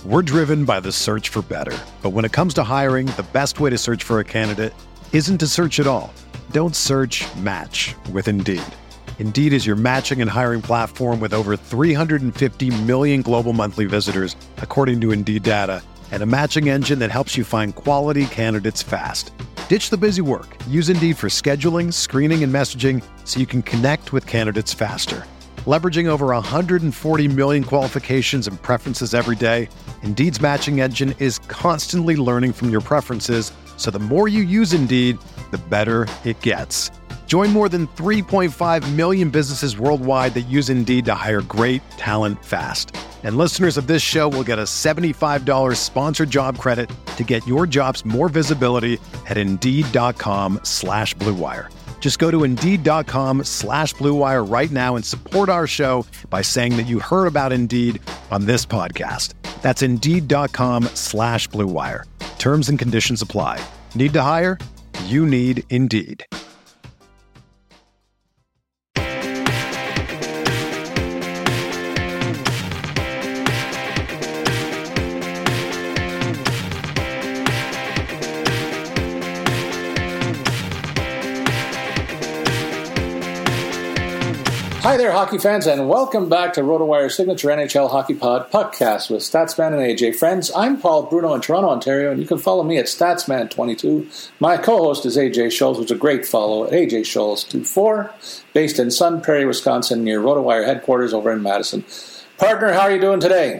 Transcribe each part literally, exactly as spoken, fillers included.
We're driven by the search for better. But when it comes to hiring, the best way to search for a candidate isn't to search at all. Don't search, match with Indeed. Indeed is your matching and hiring platform with over three hundred fifty million global monthly visitors, according to Indeed data, and a matching engine that helps you find quality candidates fast. Ditch the busy work. Use Indeed for scheduling, screening, and messaging so you can connect with candidates faster. Leveraging over one hundred forty million qualifications and preferences every day, Indeed's matching engine is constantly learning from your preferences, so the more you use Indeed, the better it gets. Join more than three point five million businesses worldwide that use Indeed to hire great talent fast. And listeners of this show will get a seventy-five dollars sponsored job credit to get your jobs more visibility at Indeed.com slash Blue Wire. Just go to Indeed.com slash Blue Wire right now and support our show by saying that you heard about Indeed on this podcast. That's Indeed.com slash Blue Wire. Terms and conditions apply. Need to hire? You need Indeed. Hi there, hockey fans, and welcome back to RotoWire's signature N H L Hockey Pod podcast with Statsman and A J. Friends, I'm Paul Bruno in Toronto, Ontario, and you can follow me at Statsman twenty-two. My co-host is A J Scholes, who's a great follow at A J Scholes twenty-four, based in Sun Prairie, Wisconsin, near RotoWire headquarters over in Madison. Partner, how are you doing today?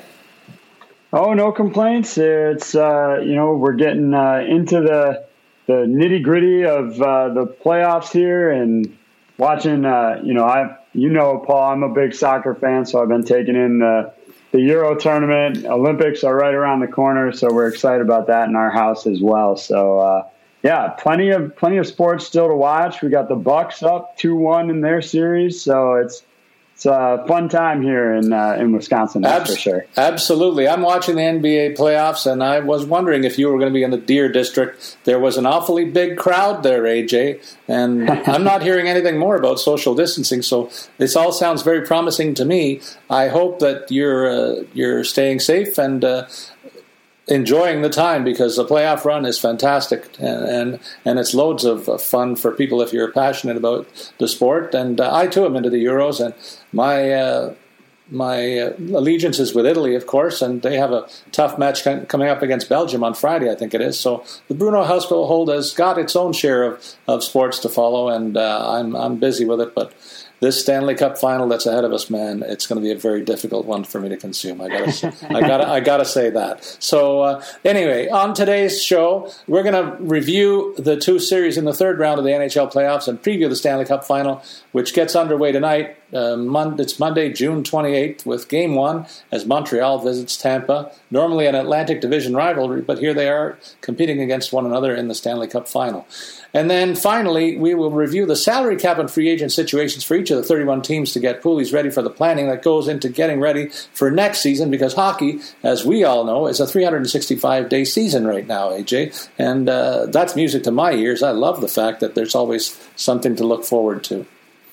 Oh, no complaints. It's, uh, you know, we're getting uh, into the, the nitty-gritty of uh, the playoffs here and watching, uh, you know, I've You know, Paul, I'm a big soccer fan, so I've been taking in the, the Euro tournament. Olympics are right around the corner, so we're excited about that in our house as well. So, uh, yeah, plenty of plenty of sports still to watch. We got the Bucks up two one in their series, so it's it's a fun time here in uh, in Wisconsin, that's Abs- for sure. Absolutely. I'm watching the N B A playoffs, and I was wondering if you were going to be in the Deer District. There was an awfully big crowd there, A J, and I'm not hearing anything more about social distancing, so this all sounds very promising to me. I hope that you're uh, you're staying safe and uh, enjoying the time, because the playoff run is fantastic, and and, and it's loads of fun for people if you're passionate about the sport. And uh, I too am into the Euros, and my uh, my uh, allegiance is with Italy, of course, and they have a tough match coming up against Belgium on Friday, I think it is. So the Bruno household has got its own share of, of sports to follow, and uh, I'm I'm busy with it, but this Stanley Cup final that's ahead of us, man, it's going to be a very difficult one for me to consume. I gotta, I gotta, I gotta say that. So uh, anyway, on today's show, we're going to review the two series in the third round of the N H L playoffs and preview the Stanley Cup final, which gets underway tonight. Uh, Mon- it's Monday, June twenty-eighth, with Game One as Montreal visits Tampa. Normally an Atlantic Division rivalry, but here they are competing against one another in the Stanley Cup final. And then finally, we will review the salary cap and free agent situations for each of the thirty-one teams to get poolies ready for the planning that goes into getting ready for next season, because hockey, as we all know, is a three hundred sixty-five day season right now, A J. And uh, that's music to my ears. I love the fact that there's always something to look forward to.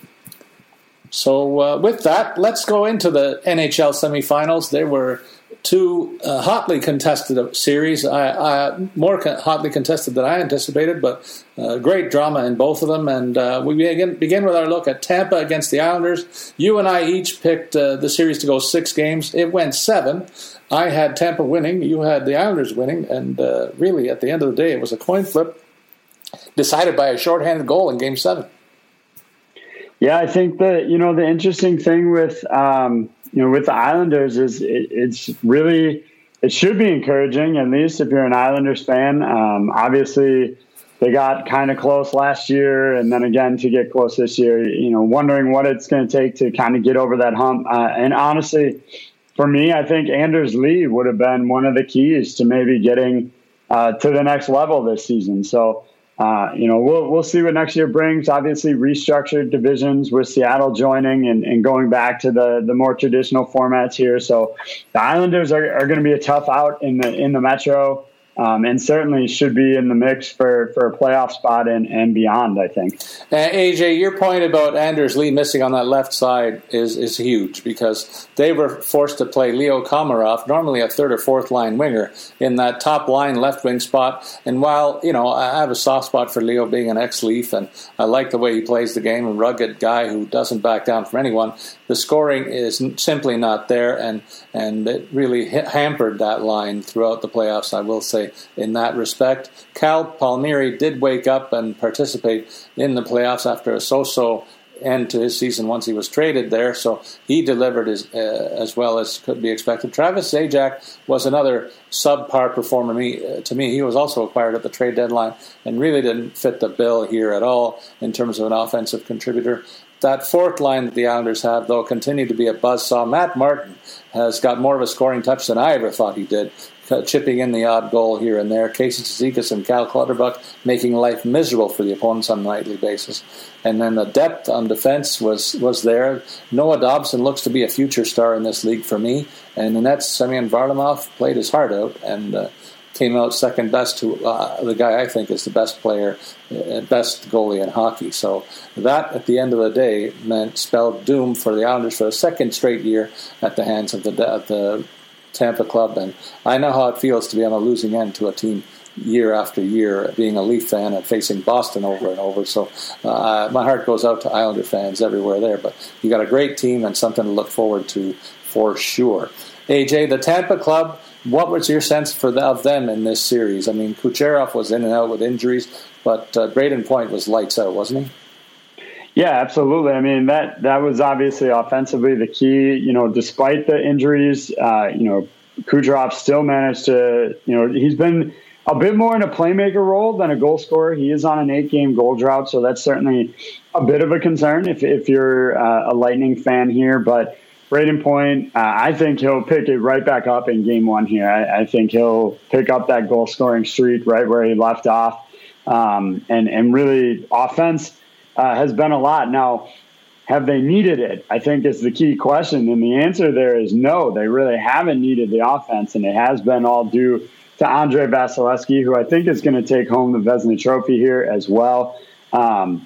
So uh, with that, let's go into the N H L semifinals. There were two uh, hotly contested series, I, I, more co- hotly contested than I anticipated, but uh, great drama in both of them. And uh, we begin, begin with our look at Tampa against the Islanders. You and I each picked uh, the series to go six games. It went seven. I had Tampa winning. You had the Islanders winning. And uh, really, at the end of the day, it was a coin flip decided by a shorthanded goal in Game seven. Yeah, I think that, you know, the interesting thing with, um, you know, with the Islanders is it, it's really, it should be encouraging, at least if you're an Islanders fan. Um, obviously, they got kind of close last year, and then again to get close this year, you know, wondering what it's going to take to kind of get over that hump. Uh, and honestly, for me, I think Anders Lee would have been one of the keys to maybe getting uh, to the next level this season. So, Uh, you know, we'll we'll see what next year brings. Obviously, restructured divisions with Seattle joining and, and going back to the, the more traditional formats here. So the Islanders are, are going to be a tough out in the in the Metro. Um, and certainly should be in the mix for, for a playoff spot and, and beyond, I think. Uh, A J, your point about Anders Lee missing on that left side is, is huge, because they were forced to play Leo Komarov, normally a third or fourth line winger, in that top line left wing spot. And while, you know, I have a soft spot for Leo being an ex-Leaf, and I like the way he plays the game, a rugged guy who doesn't back down from anyone, the scoring is simply not there, and, and it really hampered that line throughout the playoffs, I will say. In that respect, Cal Palmieri did wake up and participate in the playoffs after a so-so end to his season once he was traded there, so he delivered as, uh, as well as could be expected. Travis Zajac was another subpar performer me, uh, to me. He was also acquired at the trade deadline and really didn't fit the bill here at all in terms of an offensive contributor. That fourth line that the Islanders have, though, continued to be a buzzsaw. Matt Martin has got more of a scoring touch than I ever thought he did, chipping in the odd goal here and there. Casey Cizikas and Cal Clutterbuck making life miserable for the opponents on a nightly basis. And then the depth on defense was, was there. Noah Dobson looks to be a future star in this league for me. And in that, Semyon Varlamov played his heart out and uh, came out second best to uh, the guy I think is the best player, uh, best goalie in hockey. So that, at the end of the day, meant spelled doom for the Islanders for a second straight year at the hands of the, the Tampa club. And I know how it feels to be on a losing end to a team year after year, being a Leaf fan and facing Boston over and over. So uh, my heart goes out to Islander fans everywhere there. But you got a great team and something to look forward to for sure. A J, the Tampa club, what was your sense for the, of them in this series? I mean, Kucherov was in and out with injuries, but uh, Braden Point was lights out, wasn't he? Yeah, absolutely. I mean, that that was obviously offensively the key. You know, despite the injuries, uh, you know, Kucherov still managed to, you know, he's been a bit more in a playmaker role than a goal scorer. He is on an eight-game goal drought, so that's certainly a bit of a concern if, if you're uh, a Lightning fan here. But Braden Point, uh, I think he'll pick it right back up in game one here. I, I think he'll pick up that goal-scoring streak right where he left off. Um, and, and really, offense uh, has been a lot. Now, have they needed it? I think is the key question. And the answer there is no, they really haven't needed the offense. And it has been all due to Andrei Vasilevsky, who I think is going to take home the Vezina Trophy here as well. Um,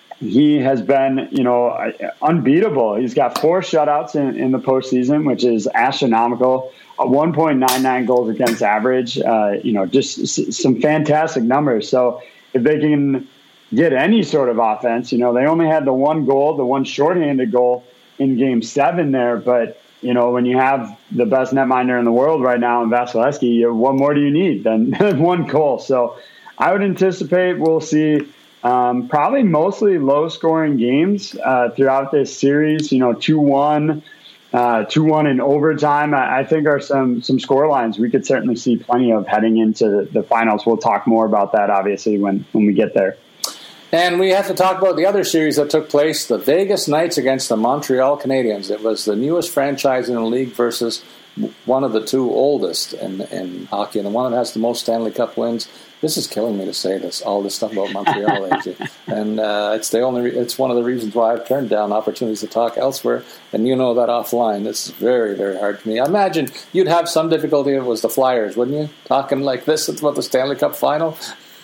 he has been, you know, unbeatable. He's got four shutouts in, in the postseason, which is astronomical. A one point nine nine goals against average, uh, you know, just s- some fantastic numbers. So if they can get any sort of offense, you know, they only had the one goal, the one shorthanded goal in game seven there. But, you know, when you have the best netminder in the world right now in Vasilevsky, what more do you need than one goal? So I would anticipate we'll see um, probably mostly low-scoring games uh, throughout this series, you know, two one, uh, two one in overtime, I, I think are some some score lines we could certainly see plenty of heading into the finals. We'll talk more about that, obviously, when, when we get there. And we have to talk about the other series that took place, the Vegas Knights against the Montreal Canadiens. It was the newest franchise in the league versus one of the two oldest in, in hockey, and the one that has the most Stanley Cup wins. This is killing me to say this, all this stuff about Montreal, A J. And uh, it's the only, it's one of the reasons why I've turned down opportunities to talk elsewhere. And you know that offline. This is very, very hard for me. I imagine you'd have some difficulty if it was the Flyers, wouldn't you? Talking like this about the Stanley Cup final.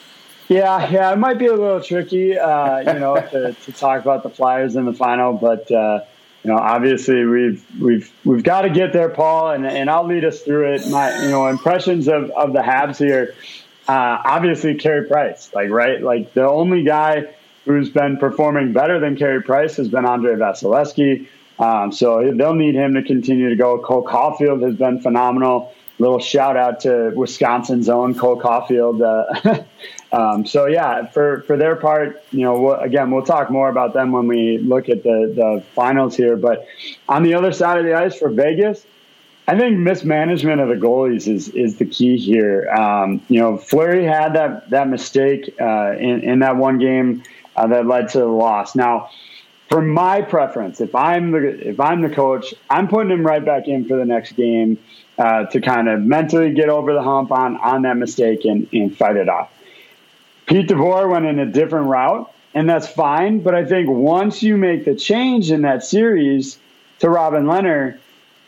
Yeah, yeah, it might be a little tricky, uh, you know, to, to talk about the Flyers in the final, but uh, you know, obviously we've we've we've got to get there, Paul, and and I'll lead us through it. My, you know, impressions of, of the Habs here. Uh, obviously, Carey Price, like right, like the only guy who's been performing better than Carey Price has been Andrei Vasilevsky. Um, so they'll need him to continue to go. Cole Caulfield has been phenomenal. Little shout out to Wisconsin's own Cole Caulfield. Uh, um, so yeah, for, for their part, you know, we'll, again, we'll talk more about them when we look at the, the finals here. But on the other side of the ice for Vegas, I think mismanagement of the goalies is is the key here. Um, you know, Fleury had that that mistake uh, in in that one game uh, that led to the loss. Now, for my preference, if I'm the if I'm the coach, I'm putting him right back in for the next game uh, to kind of mentally get over the hump on on that mistake and, and fight it off. Pete DeVore went in a different route, and that's fine. But I think once you make the change in that series to Robin Lehner,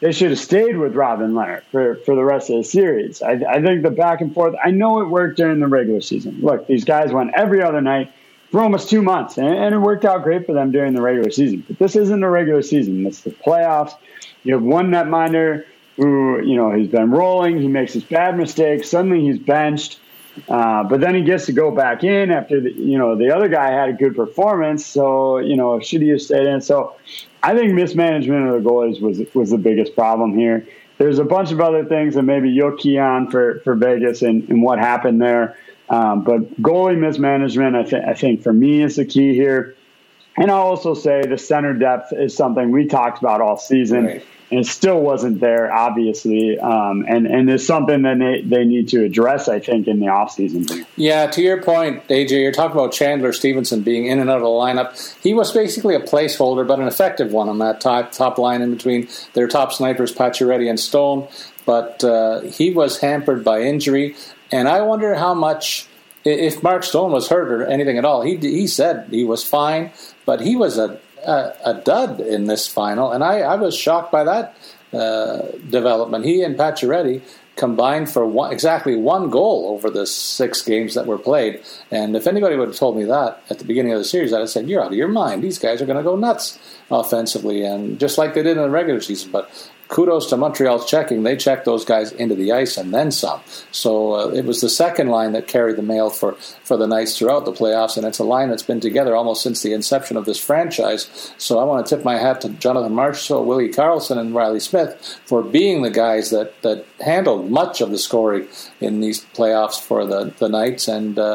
they should have stayed with Robin Lehner for, for the rest of the series. I, I think the back and forth, I know it worked during the regular season. Look, these guys went every other night for almost two months, and, and it worked out great for them during the regular season. But this isn't the regular season. It's the playoffs. You have one netminder who, you know, he's been rolling. He makes his bad mistakes. Suddenly he's benched. Uh, but then he gets to go back in after, the, you know, the other guy had a good performance. So, you know, should he have stayed in? So I think mismanagement of the goalies was was the biggest problem here. There's a bunch of other things that maybe you'll key on for, for Vegas and, and what happened there. Um, but goalie mismanagement, I, th- I think for me is the key here. And I'll also say the center depth is something we talked about all season. Right. And it still wasn't there, obviously, um, and and it's something that they, they need to address, I think, in the offseason. Yeah, to your point, A J, you're talking about Chandler Stevenson being in and out of the lineup. He was basically a placeholder, but an effective one on that top, top line in between their top snipers, Pacioretty and Stone. But uh, he was hampered by injury, and I wonder how much, if Mark Stone was hurt or anything at all. He he said he was fine, but he was a A, a dud in this final, and I, I was shocked by that uh, development. He and Pacioretty combined for one, exactly one goal over the six games that were played. And if anybody would have told me that at the beginning of the series, I'd have said, you're out of your mind. These guys are going to go nuts offensively, and just like they did in the regular season. But kudos to Montreal's checking. They checked those guys into the ice and then some. So uh, it was the second line that carried the mail for, for the Knights throughout the playoffs, and it's a line that's been together almost since the inception of this franchise. So I want to tip my hat to Jonathan Marchessault, Willie Karlsson, and Riley Smith for being the guys that, that handled much of the scoring in these playoffs for the, the Knights. And uh,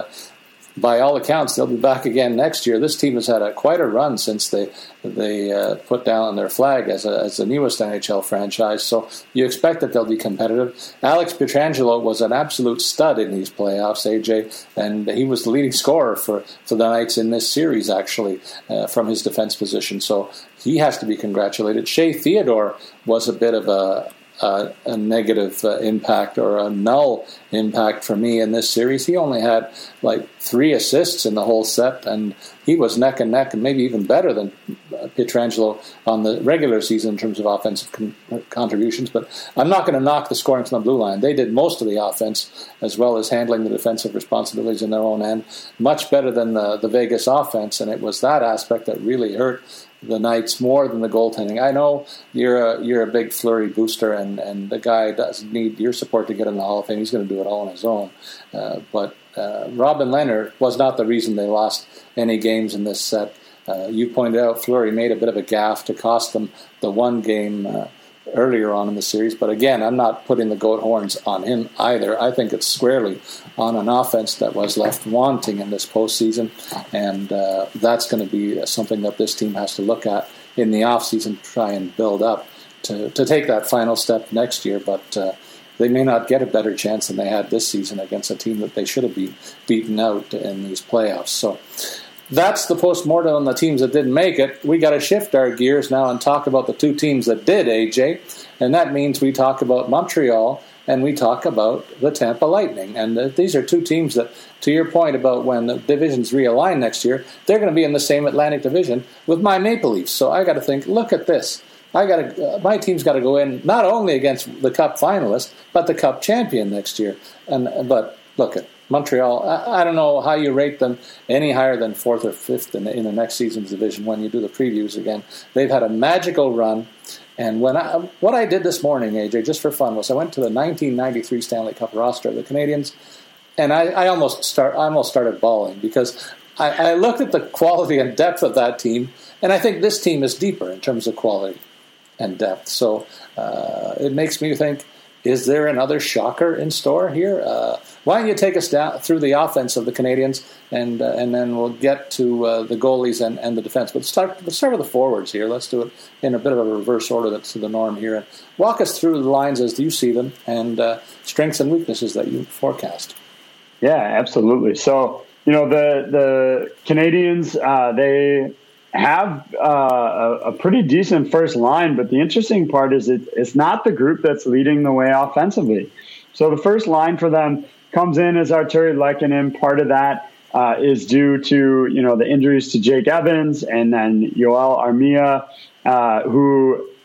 by all accounts, they'll be back again next year. This team has had a, quite a run since they they uh, put down their flag as a, as the newest N H L franchise. So you expect that they'll be competitive. Alex Pietrangelo was an absolute stud in these playoffs, A J, and he was the leading scorer for, for the Knights in this series, actually, uh, from his defense position. So he has to be congratulated. Shea Theodore was a bit of a Uh, a negative uh, impact or a null impact for me in this series. He only had like three assists in the whole set, and he was neck and neck and maybe even better than uh, Pietrangelo on the regular season in terms of offensive con- contributions. But I'm not going to knock the scoring from the blue line. They did most of the offense as well as handling the defensive responsibilities in their own end. Much better than the, the Vegas offense, and it was that aspect that really hurt the Knights more than the goaltending. I know you're a you're a big Fleury booster, and, and the guy doesn't need your support to get in the Hall of Fame. He's going to do it all on his own. Uh, but uh, Robin Lehner was not the reason they lost any games in this set. Uh, you pointed out Fleury made a bit of a gaffe to cost them the one game uh, earlier on in the series. But again, I'm not putting the goat horns on him either. I think it's squarely on an offense that was left wanting in this postseason, and uh, that's going to be something that this team has to look at in the offseason to try and build up to, to take that final step next year. But uh, they may not get a better chance than they had this season against a team that they should have been beaten out in these playoffs. So that's the postmortem on the teams that didn't make it. We got to shift our gears now and talk about the two teams that did, A J. And that means we talk about Montreal and we talk about the Tampa Lightning. And uh, these are two teams that, to your point about when the divisions realign next year, they're going to be in the same Atlantic Division with my Maple Leafs. So I got to think, look at this. I got to, uh, my team's got to go in not only against the Cup finalist, but the Cup champion next year. And but look at Montreal, I, I don't know how you rate them any higher than fourth or fifth in the, in the next season's division when you do the previews again. They've had a magical run. And when I, what I did this morning, A J, just for fun, was I went to the nineteen ninety-three Stanley Cup roster of the Canadiens, and I, I almost start I almost started bawling because I, I looked at the quality and depth of that team, and I think this team is deeper in terms of quality and depth. So uh, it makes me think, is there another shocker in store here? Uh, why don't you take us down through the offense of the Canadiens, and uh, and then we'll get to uh, the goalies and, and the defense. But let's start, let's start with the forwards here. Let's do it in a bit of a reverse order that's the norm here. And walk us through the lines as you see them and uh, strengths and weaknesses that you forecast. Yeah, absolutely. So, you know, the, the Canadiens, uh, they have uh, a, a pretty decent first line, but the interesting part is it, it's not the group that's leading the way offensively. So the first line for them comes in as Artturi Lehkonen. Part of that uh, is due to, you know, the injuries to Jake Evans and then Yoel Armia, uh, who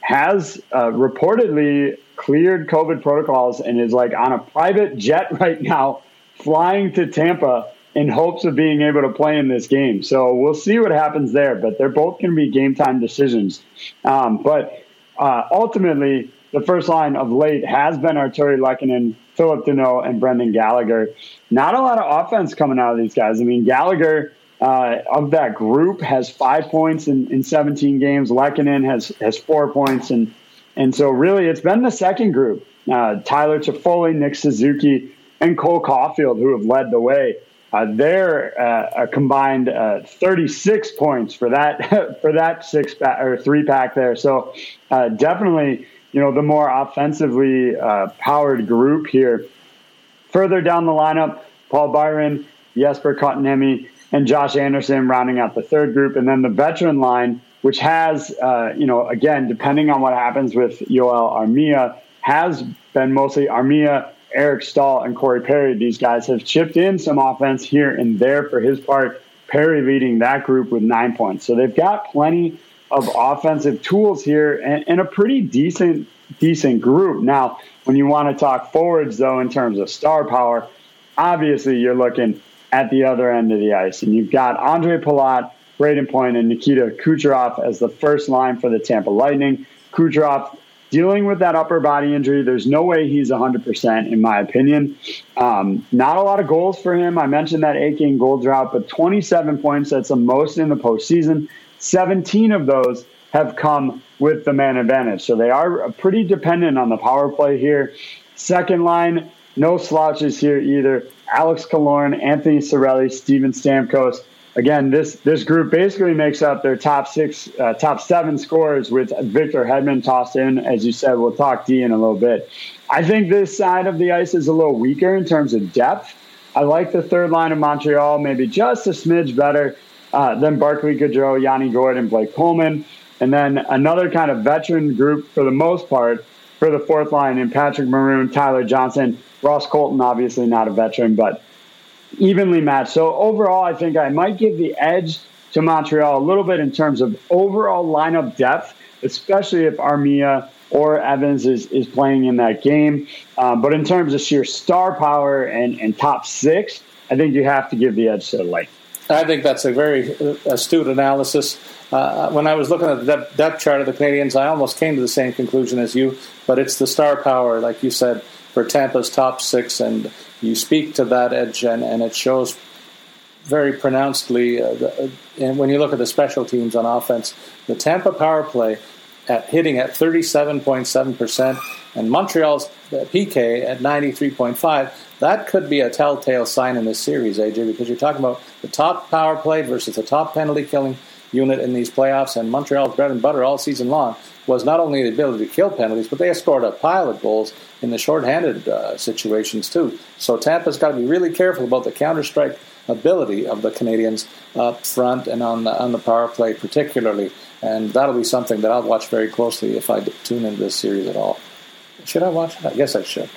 has uh, reportedly cleared COVID protocols and is like on a private jet right now flying to Tampa in hopes of being able to play in this game. So we'll see what happens there, but they're both going to be game time decisions. Um, but uh, ultimately, the first line of late has been Artturi Lehkonen, Philip Deneau, and Brendan Gallagher. Not a lot of offense coming out of these guys. I mean, Gallagher uh, of that group has five points in, in seventeen games. Lehkonen has has four points, and and so really it's been the second group: uh, Tyler Toffoli, Nick Suzuki, and Cole Caulfield, who have led the way. Uh, they're uh, a combined uh, thirty-six points for that for that six pack or three pack there. So uh, definitely, you know, the more offensively uh, powered group here. Further down the lineup, Paul Byron, Jesper Kotkaniemi, and Josh Anderson rounding out the third group, and then the veteran line, which has, uh, you know, again, depending on what happens with Yoel Armia, has been mostly Armia, Eric Stahl, and Corey Perry. These guys have chipped in some offense here and there for his part. Perry leading that group with nine points. So they've got plenty of offensive tools here and, and a pretty decent, decent group. Now, when you want to talk forwards, though, in terms of star power, obviously you're looking at the other end of the ice. And you've got Andre Palat, Braden Point, and Nikita Kucherov as the first line for the Tampa Lightning. Kucherov dealing with that upper body injury. There's no way he's one hundred percent, in my opinion. Um, not a lot of goals for him. I mentioned that eight-game goal drought, but twenty-seven points, that's the most in the postseason. seventeen of those have come with the man advantage. So they are pretty dependent on the power play here. Second line, no slouches here either. Alex Killorn, Anthony Cirelli, Steven Stamkos. Again, this this group basically makes up their top six, uh, top seven scorers with Victor Hedman tossed in. As you said, we'll talk D in a little bit. I think this side of the ice is a little weaker in terms of depth. I like the third line of Montreal, maybe just a smidge better uh, than Barclay Goodrow, Yanni Gourde, and Blake Coleman. And then another kind of veteran group for the most part for the fourth line in Patrick Maroon, Tyler Johnson, Ross Colton, obviously not a veteran, but evenly matched. So overall, I think I might give the edge to Montreal a little bit in terms of overall lineup depth, especially if Armia or Evans is, is playing in that game. Um, but in terms of sheer star power and, and top six, I think you have to give the edge to the Lightning. I think that's a very astute analysis. Uh, when I was looking at the depth chart of the Canadiens, I almost came to the same conclusion as you, but it's the star power, like you said, for Tampa's top six, and you speak to that edge, and, and it shows very pronouncedly. Uh, the, uh, and when you look at the special teams on offense, the Tampa power play at hitting at thirty-seven point seven percent, and Montreal's P K at ninety-three point five. That could be a telltale sign in this series, A J, because you're talking about the top power play versus the top penalty killing unit in these playoffs, and Montreal's bread and butter all season long was not only the ability to kill penalties, but they have scored a pile of goals in the shorthanded uh, situations too. So Tampa's got to be really careful about the counter-strike ability of the Canadiens up front and on the, on the power play particularly, and that'll be something that I'll watch very closely if I tune into this series at all. Should I watch it? I guess I should.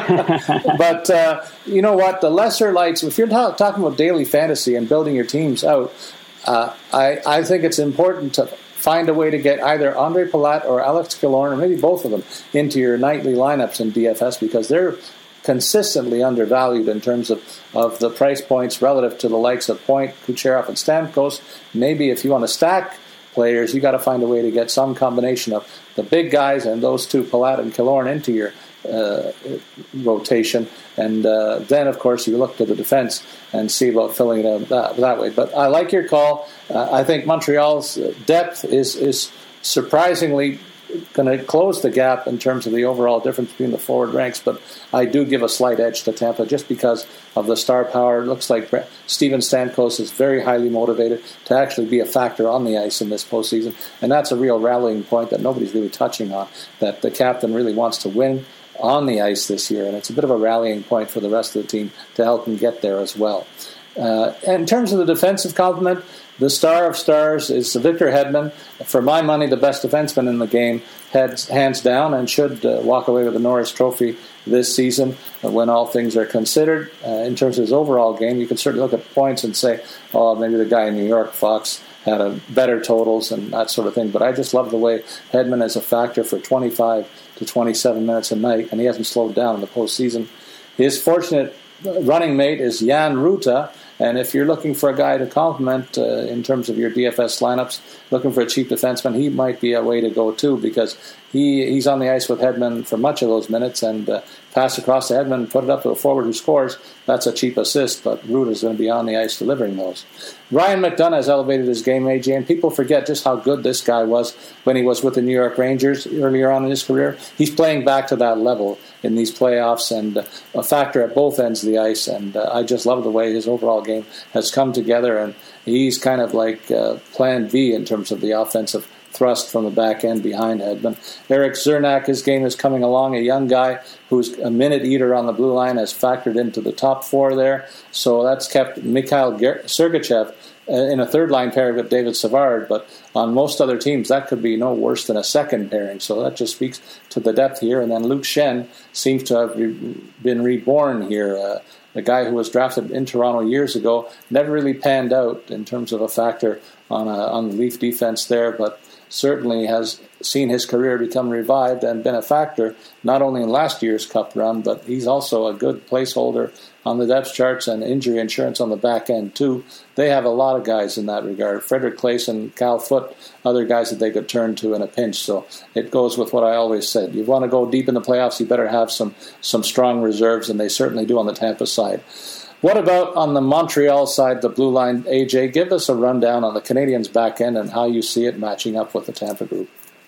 But uh, you know what? The lesser lights, if you're ta- talking about daily fantasy and building your teams out, uh, I, I think it's important to find a way to get either Andre Palat or Alex Killorn, or maybe both of them, into your nightly lineups in D F S, because they're consistently undervalued in terms of, of the price points relative to the likes of Point, Kucherov, and Stamkos. Maybe if you want to stack players, you got to find a way to get some combination of the big guys and those two, Palat and Killorn, into your uh, rotation. And uh, then, of course, you look to the defense and see about filling it out that, that way. But I like your call. Uh, I think Montreal's depth is is surprisingly going to close the gap in terms of the overall difference between the forward ranks. But I do give a slight edge to Tampa just because of the star power. It looks like Steven Stamkos is very highly motivated to actually be a factor on the ice in this postseason. And that's a real rallying point that nobody's really touching on, that the captain really wants to win on the ice this year. And it's a bit of a rallying point for the rest of the team to help him get there as well. Uh, in terms of the defensive complement, the star of stars is Victor Hedman. For my money, the best defenseman in the game, heads, hands down, and should uh, walk away with the Norris Trophy this season uh, when all things are considered. Uh, in terms of his overall game, you can certainly look at points and say, oh, maybe the guy in New York, Fox, had a better totals and that sort of thing. But I just love the way Hedman is a factor for twenty-five to twenty-seven minutes a night, and he hasn't slowed down in the postseason. His fortunate running mate is Jan Ruta, and if you're looking for a guy to complement uh, in terms of your D F S lineups, looking for a cheap defenseman, he might be a way to go too, because he he's on the ice with Hedman for much of those minutes, and uh, pass across to Hedman, put it up to a forward who scores. That's a cheap assist, but Ruta's going to be on the ice delivering those. Ryan McDonough has elevated his game, A J, and people forget just how good this guy was when he was with the New York Rangers earlier on in his career. He's playing back to that level in these playoffs, and uh, a factor at both ends of the ice, and uh, I just love the way his overall game has come together, and he's kind of like uh, plan V in terms of the offensive thrust from the back end behind Hedman. Eric Zernak, his game is coming along, a young guy who's a minute eater on the blue line, has factored into the top four there, so that's kept Mikhail Sergachev in a third-line pairing with David Savard, but on most other teams, that could be no worse than a second pairing, so that just speaks to the depth here. And then Luke Schenn seems to have re- been reborn here. Uh, the guy who was drafted in Toronto years ago never really panned out in terms of a factor on, a, on the Leaf defense there, but certainly has seen his career become revived and been a factor not only in last year's Cup run, but he's also a good placeholder on the depth charts and injury insurance on the back end too. They have a lot of guys in that regard. Frederick Claesson, Cal Foote, other guys that they could turn to in a pinch. So it goes with what I always said. You want to go deep in the playoffs, you better have some some strong reserves, and they certainly do on the Tampa side. What about on the Montreal side, the blue line, A J? Give us a rundown on the Canadiens' back end and how you see it matching up with the Tampa group.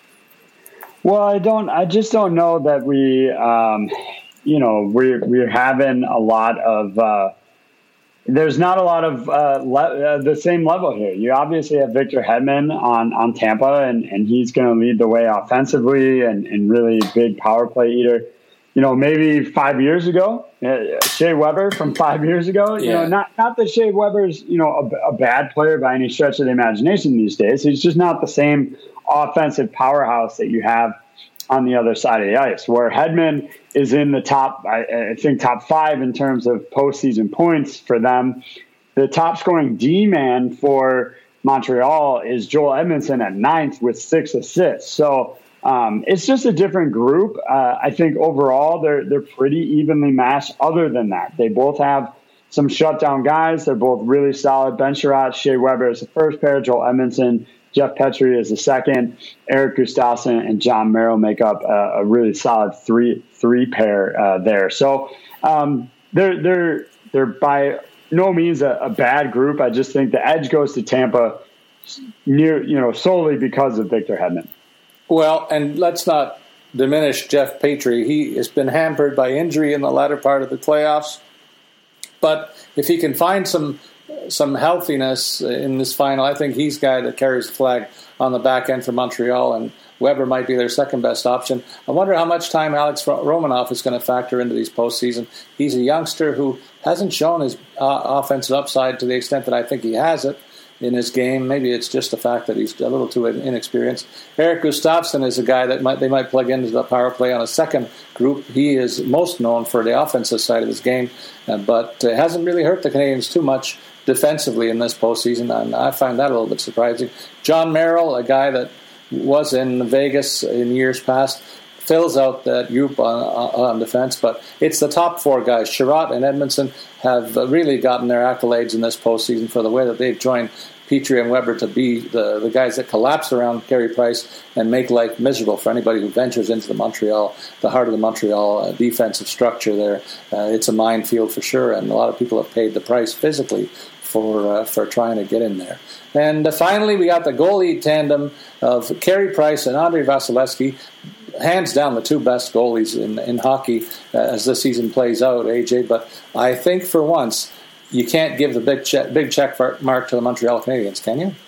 Well, I don't. I just don't know that we, um, you know, we're we're having a lot of. Uh, there's not a lot of uh, le- uh, the same level here. You obviously have Victor Hedman on on Tampa, and, and he's going to lead the way offensively and, and really big power play eater. You know, maybe five years ago, uh, Shea Weber from five years ago. You yeah. know, not not that Shea Weber's you know a, a bad player by any stretch of the imagination these days. He's just not the same offensive powerhouse that you have on the other side of the ice, where Hedman is in the top, I, I think top five in terms of postseason points for them. The top scoring D-man for Montreal is Joel Edmondson at ninth with six assists. So um, it's just a different group. Uh, I think overall they're they're pretty evenly matched. Other than that, they both have some shutdown guys. They're both really solid. Ben Sherratt, Shea Weber is the first pair. Joel Edmondson, Jeff Petrie is the second. Eric Gustafsson and John Merrill make up a, a really solid three three pair uh, there. So um, they're they're they're by no means a, a bad group. I just think the edge goes to Tampa near you know solely because of Victor Hedman. Well, and let's not diminish Jeff Petrie. He has been hampered by injury in the latter part of the playoffs. But if he can find some some healthiness in this final, I think he's the guy that carries the flag on the back end for Montreal, and Weber might be their second best option. I wonder how much time Alex Romanoff is going to factor into these postseason. He's a youngster who hasn't shown his uh, offensive upside to the extent that I think he has it in his game. Maybe it's just the fact that he's a little too inexperienced. Eric Gustafsson is a guy that might they might plug into the power play on a second group. He is most known for the offensive side of his game, uh, but uh, hasn't really hurt the Canadiens too much defensively in this postseason, and I find that a little bit surprising. John Merrill, a guy that was in Vegas in years past, fills out that group on, on defense, but it's the top four guys. Sherratt and Edmondson have really gotten their accolades in this postseason for the way that they've joined Petrie and Weber to be the, the guys that collapse around Carey Price and make life miserable for anybody who ventures into the Montreal, the heart of the Montreal uh, defensive structure there. Uh, it's a minefield for sure, and a lot of people have paid the price physically for uh, for trying to get in there. And uh, finally, we got the goalie tandem of Carey Price and Andrei Vasilevsky. Hands down, the two best goalies in, in hockey uh, as this season plays out, A J. But I think for once, you can't give the big check, big check mark to the Montreal Canadiens, can you?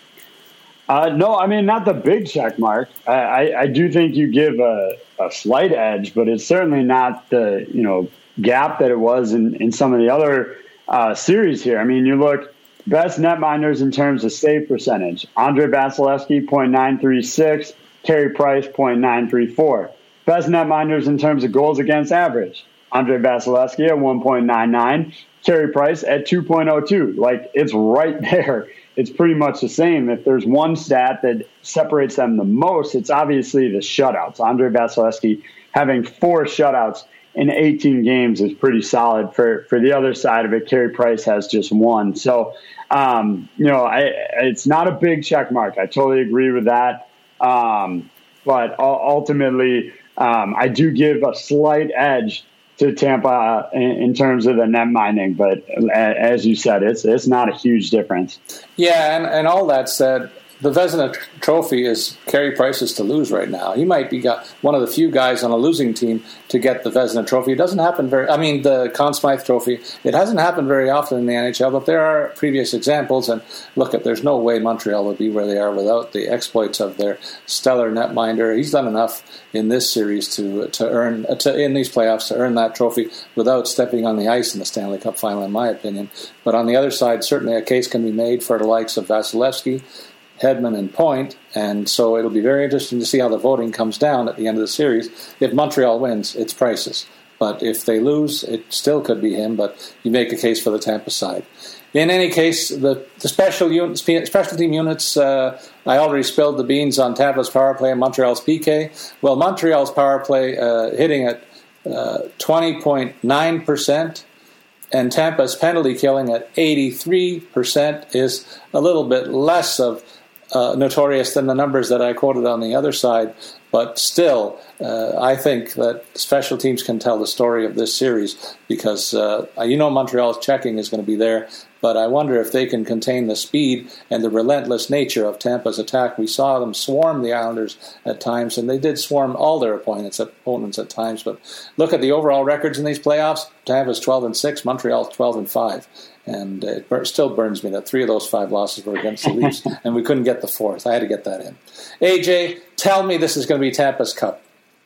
Uh, no, I mean, not the big check mark. I, I, I do think you give a, a slight edge, but it's certainly not the you know gap that it was in, in some of the other uh, series here. I mean, you look, best netminders in terms of save percentage. Andrei Vasilevsky, point nine three six. Carey Price, point nine three four. Best netminders in terms of goals against average. Andrei Vasilevsky at one point nine nine. Carey Price at two point oh two. Like, it's right there it's pretty much the same. If there's one stat that separates them the most, it's obviously the shutouts. Andre Vasilevsky having four shutouts in eighteen games is pretty solid. For, for the other side of it, Carey Price has just one. So, um, you know, I, it's not a big check mark. I totally agree with that. Um, but ultimately, um, I do give a slight edge to Tampa in, in terms of the net minding. But as you said, it's it's not a huge difference. Yeah, and, and all that said, the Vezina Trophy is Carey Price's to lose right now. He might be got one of the few guys on a losing team to get the Vezina Trophy. It doesn't happen very. I mean, the Conn Smythe Trophy. It hasn't happened very often in the N H L, but there are previous examples. And look, at there's no way Montreal would be where they are without the exploits of their stellar netminder. He's done enough in this series to to earn to in these playoffs to earn that trophy without stepping on the ice in the Stanley Cup final, in my opinion. But on the other side, certainly a case can be made for the likes of Vasilevsky, Hedman, and Point, and so it'll be very interesting to see how the voting comes down at the end of the series. If Montreal wins, it's Price's. But if they lose, it still could be him, but you make a case for the Tampa side. In any case, the, the special unit, special team units, uh, I already spilled the beans on Tampa's power play and Montreal's P K. Well, Montreal's power play uh, hitting at uh, twenty point nine percent, and Tampa's penalty killing at eighty-three percent is a little bit less of Uh, notorious than the numbers that I quoted on the other side, but still, uh, I think that special teams can tell the story of this series because uh, you know Montreal's checking is going to be there, but I wonder if they can contain the speed and the relentless nature of Tampa's attack. We saw them swarm the Islanders at times, and they did swarm all their opponents opponents at times. But look at the overall records in these playoffs. Tampa's twelve and six, Montreal's twelve and five. And it still burns me that three of those five losses were against the Leafs, and we couldn't get the fourth. I had to get that in. A J, tell me this is going to be Tampa's Cup.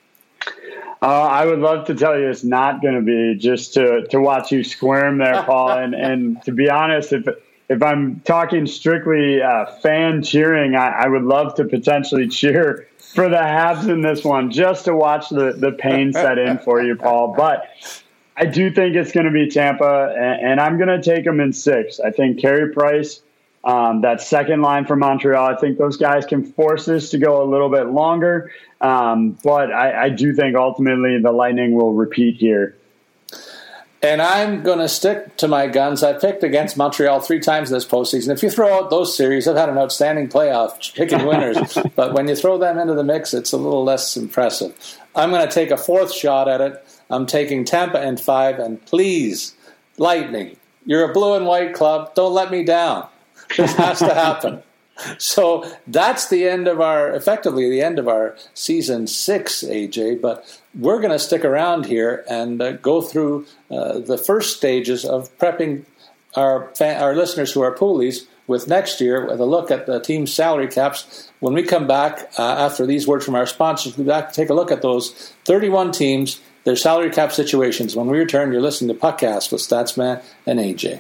Uh, I would love to tell you it's not going to be, just to, to watch you squirm there, Paul. and, and to be honest, if if I'm talking strictly uh, fan cheering, I, I would love to potentially cheer for the Habs in this one, just to watch the, the pain set in for you, Paul. But I do think it's going to be Tampa, and, and I'm going to take them in six. I think Carey Price, um, that second line for Montreal, I think those guys can force this to go a little bit longer. Um, but I, I do think ultimately the Lightning will repeat here. And I'm going to stick to my guns. I picked against Montreal three times this postseason. If you throw out those series, I've had an outstanding playoff picking winners. But when you throw them into the mix, it's a little less impressive. I'm going to take a fourth shot at it. I'm taking Tampa in five, and please, Lightning, you're a blue and white club. Don't let me down. This has to happen. So that's the end of our, effectively the end of our season six, A J. But we're going to stick around here and uh, go through uh, the first stages of prepping our fan, our listeners who are poolies with next year with a look at the team's salary caps. When we come back uh, after these words from our sponsors, we'll be back to take a look at those thirty-one teams, their salary cap situations. When we return, you're listening to Puckcast with Statsman and A J.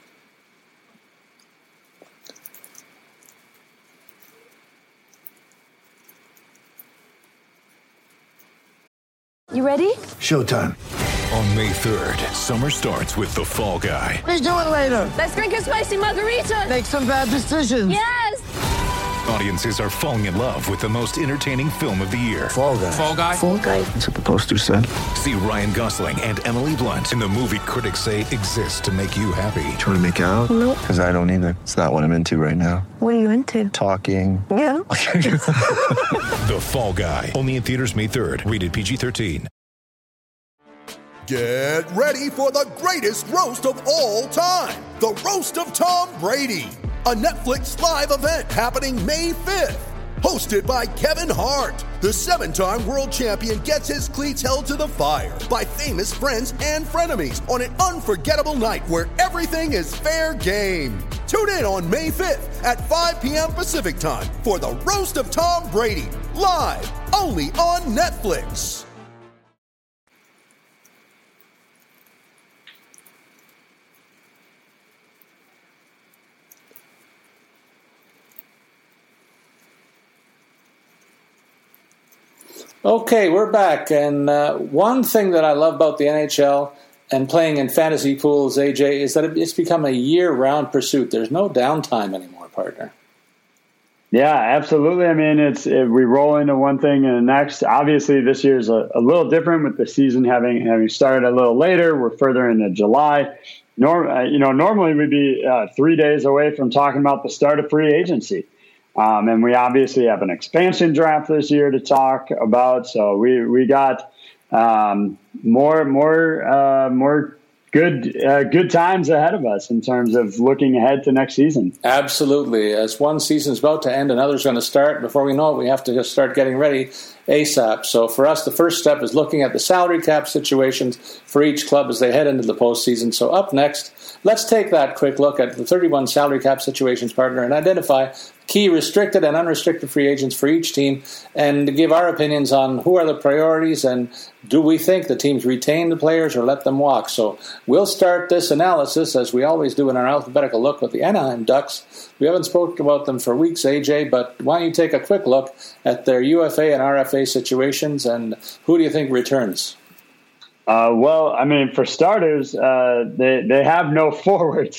You ready? Showtime. On May third, summer starts with The Fall Guy. Let's do it later. Let's drink a spicy margarita. Make some bad decisions. Yes! Audiences are falling in love with the most entertaining film of the year. Fall Guy. Fall Guy? Fall Guy. That's what the poster said. See Ryan Gosling and Emily Blunt in the movie critics say exists to make you happy. Trying to make it out? Nope. Because I don't either. It's not what I'm into right now. What are you into? Talking. Yeah. The Fall Guy. Only in theaters May third. Rated P G thirteen. Get ready for the greatest roast of all time. The Roast of Tom Brady. A Netflix live event happening May fifth. Hosted by Kevin Hart. The seven-time world champion gets his cleats held to the fire by famous friends and frenemies on an unforgettable night where everything is fair game. Tune in on May fifth at five p.m. Pacific time for the Roast of Tom Brady. Live only on Netflix. Okay, we're back, and uh, one thing that I love about the N H L and playing in fantasy pools, A J, is that it's become a year-round pursuit. There's no downtime anymore. partner. Yeah, absolutely. I mean, it's it, we roll into one thing and the next. Obviously, this year is a, a little different with the season having having started a little later. We're further into July. Norm, uh, you know, normally we'd be uh, three days away from talking about the start of free agency, um, and we obviously have an expansion draft this year to talk about. So we we got um, more more uh, more. Good, uh, good times ahead of us in terms of looking ahead to next season. Absolutely. As one season's about to end, another's going to start. Before we know it, we have to just start getting ready ASAP. So for us, the first step is looking at the salary cap situations for each club as they head into the postseason. So up next, let's take that quick look at the thirty-one salary cap situations, partner, and identify key restricted and unrestricted free agents for each team, and give our opinions on who are the priorities and do we think the teams retain the players or let them walk. So we'll start this analysis, as we always do in our alphabetical look, with the Anaheim Ducks. We haven't spoken about them for weeks, A J, but why don't you take a quick look at their U F A and R F A situations, and who do you think returns? Uh, well, I mean, for starters, uh, they they have no forwards.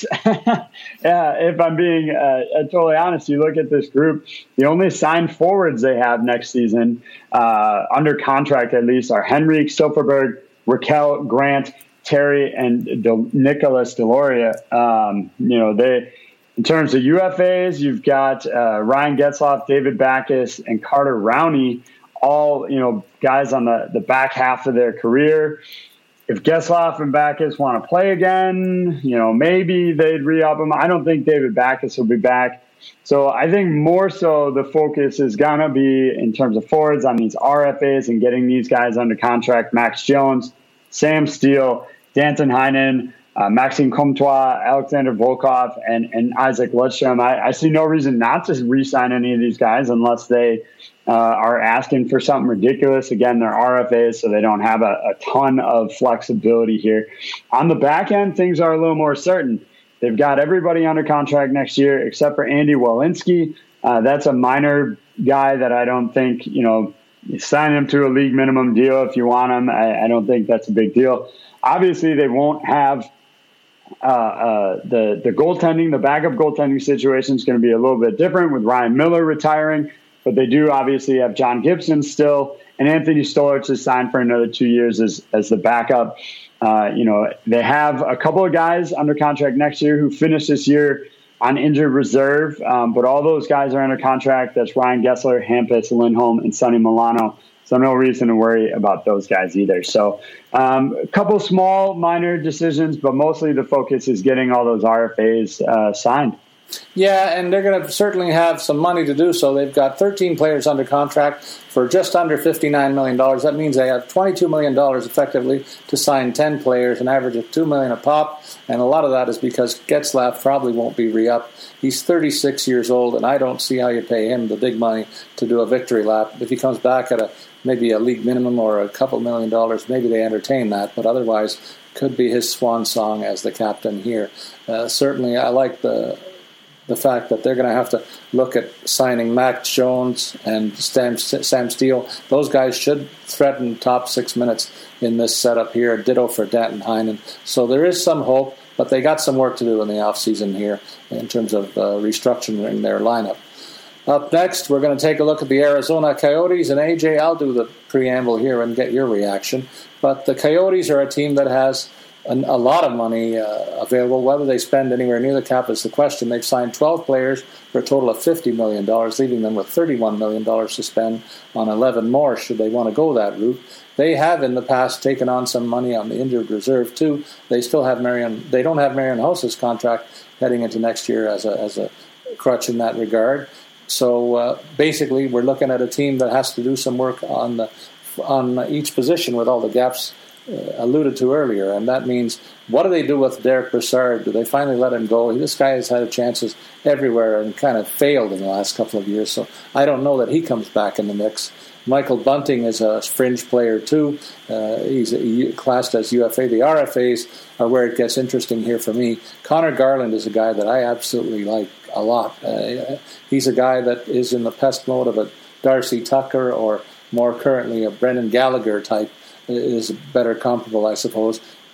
Yeah, if I'm being uh, totally honest, you look at this group, the only signed forwards they have next season, uh, under contract at least, are Henrik Silfverberg, Raquel Grant, Terry, and Del- Nicholas Deloria. Um, you know, they, in terms of U F As, you've got uh, Ryan Getzlaf, David Backes, and Carter Rowney, all, you know, guys on the, the back half of their career. If Getzlaf and Backes want to play again, you know, maybe they'd re-up them. I don't think David Backes will be back. So I think more so the focus is going to be, in terms of forwards, on these R F As and getting these guys under contract. Max Jones, Sam Steele, Danton Heinen, uh, Maxime Comtois, Alexander Volkov, and, and Isaac Ludstrom. I, I see no reason not to re-sign any of these guys unless they uh, are asking for something ridiculous. Again, they're R F As, so they don't have a, a ton of flexibility here. On the back end, things are a little more certain. They've got everybody under contract next year except for Andy Welinski. Uh, that's a minor guy that I don't think, you know, you sign him to a league minimum deal if you want him. I, I don't think that's a big deal. Obviously, they won't have uh, uh, the the goaltending. The backup goaltending situation is going to be a little bit different with Ryan Miller retiring, but they do obviously have John Gibson still, and Anthony Stolarz is signed for another two years as as the backup. Uh, you know, they have a couple of guys under contract next year who finished this year on injured reserve, um, but all those guys are under contract. That's Ryan Gessler, Hampus Lindholm, and Sonny Milano. So no reason to worry about those guys either. So um, a couple small, minor decisions, but mostly the focus is getting all those R F As uh, signed. Yeah, and they're going to certainly have some money to do so. They've got thirteen players under contract for just under fifty-nine million dollars. That means they have twenty-two million dollars effectively to sign ten players, an average of two million dollars a pop. And a lot of that is because Getzlaf probably won't be re-upped. He's thirty-six years old, and I don't see how you pay him the big money to do a victory lap. If he comes back at a maybe a league minimum or a couple million dollars, maybe they entertain that. But otherwise, could be his swan song as the captain here. Uh, certainly, I like the... the fact that they're going to have to look at signing Max Jones and Sam, Sam Steele. Those guys should threaten top six minutes in this setup here. Ditto for Danton Heinen. So there is some hope, but they got some work to do in the offseason here in terms of uh, restructuring their lineup. Up next, we're going to take a look at the Arizona Coyotes. And A J, I'll do the preamble here and get your reaction. But the Coyotes are a team that has a lot of money uh, available. Whether they spend anywhere near the cap is the question. They've signed twelve players for a total of fifty million dollars, leaving them with thirty-one million dollars to spend on eleven more should they want to go that route. They have in the past taken on some money on the injured reserve too. They still have Marion. They don't have Marion Hossa's contract heading into next year as a as a crutch in that regard. So uh, basically, we're looking at a team that has to do some work on the on each position with all the gaps Uh, alluded to earlier, and that means what do they do with Derek Brassard? Do they finally let him go? This guy has had chances everywhere and kind of failed in the last couple of years, so I don't know that he comes back in the mix. Michael Bunting is a fringe player too. Uh, he's a, classed as U F A. The R F As are where it gets interesting here for me. Connor Garland is a guy that I absolutely like a lot. Uh, he's a guy that is in the pest mode of a Darcy Tucker or more currently a Brendan Gallagher type. Is better comparable, I suppose.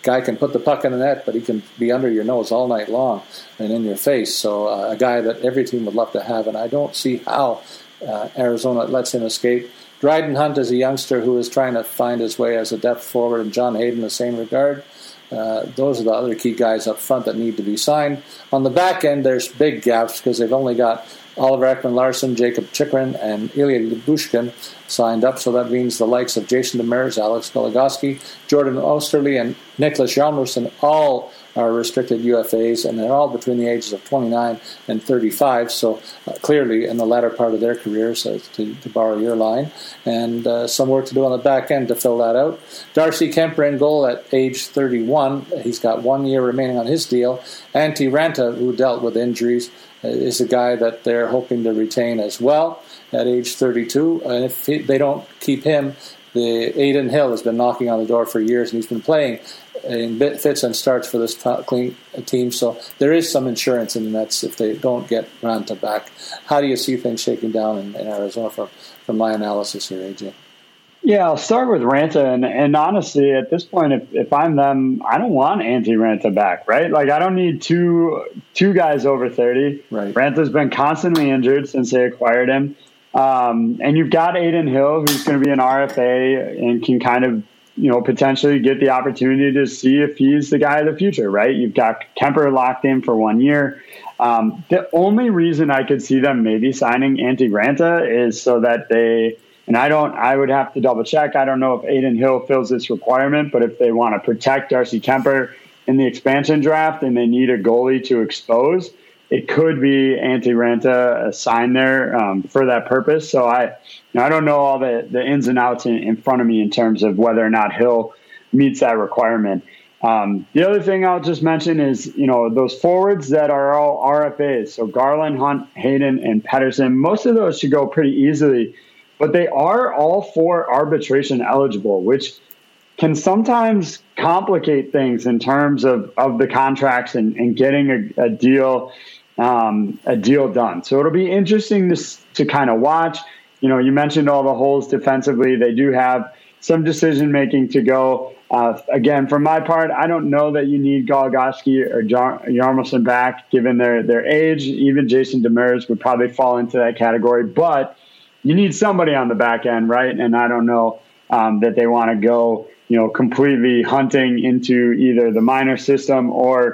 guy can put the puck in the net, but he can be under your nose all night long and in your face. So uh, a guy that every team would love to have, and I don't see how uh, Arizona lets him escape. Dryden Hunt is a youngster who is trying to find his way as a depth forward, and John Hayden the same regard. Uh, those are the other key guys up front that need to be signed. On the back end, there's big gaps because they've only got Oliver Ekman-Larsson, Jacob Chychrun, and Ilya Lyubushkin signed up, so that means the likes of Jason Demers, Alex Goligoski, Jordan Osterley, and Nicholas Hjalmarsson all are restricted U F As, and they're all between the ages of twenty-nine and thirty-five, so uh, clearly in the latter part of their careers, uh, to, to borrow your line, and uh, some work to do on the back end to fill that out. Darcy Kemper in goal at age thirty-one. He's got one year remaining on his deal. Antti Ranta, who dealt with injuries, uh, is a guy that they're hoping to retain as well at age thirty-two, and if he, they don't keep him, the Aiden Hill has been knocking on the door for years, and he's been playing in fits and starts for this team, so there is some insurance in the Nets if they don't get Ranta back. How do you see things shaking down in, in Arizona from, from my analysis here, A J? Yeah, I'll start with Ranta, and, and honestly, at this point, if, if I'm them, I don't want Antti Ranta back, right? Like, I don't need two two guys over thirty. Right. Ranta's been constantly injured since they acquired him. Um, and you've got Aiden Hill, who's going to be an R F A and can kind of, you know, potentially get the opportunity to see if he's the guy of the future, right? You've got Kemper locked in for one year. Um, the only reason I could see them maybe signing Antti Ranta is so that they, and I don't, I would have to double check. I don't know if Aiden Hill fills this requirement, but if they want to protect Darcy Kemper in the expansion draft and they need a goalie to expose, it could be Antti Ranta assigned there um, for that purpose. So I, you know, I don't know all the, the ins and outs in, in front of me in terms of whether or not Hill meets that requirement. Um, the other thing I'll just mention is, you know, those forwards that are all R F As. So Garland, Hunt, Hayden, and Pettersson, most of those should go pretty easily, but they are all four arbitration eligible, which can sometimes complicate things in terms of, of the contracts and, and getting a, a deal Um, a deal done. So it'll be interesting to, to kind of watch. You know, you mentioned all the holes defensively. They do have some decision-making to go. Uh, again, from my part, I don't know that you need Goligoski or Jar- Hjalmarsson back, given their, their age. Even Jason Demers would probably fall into that category. But you need somebody on the back end, right? And I don't know um, that they want to go, you know, completely hunting into either the minor system or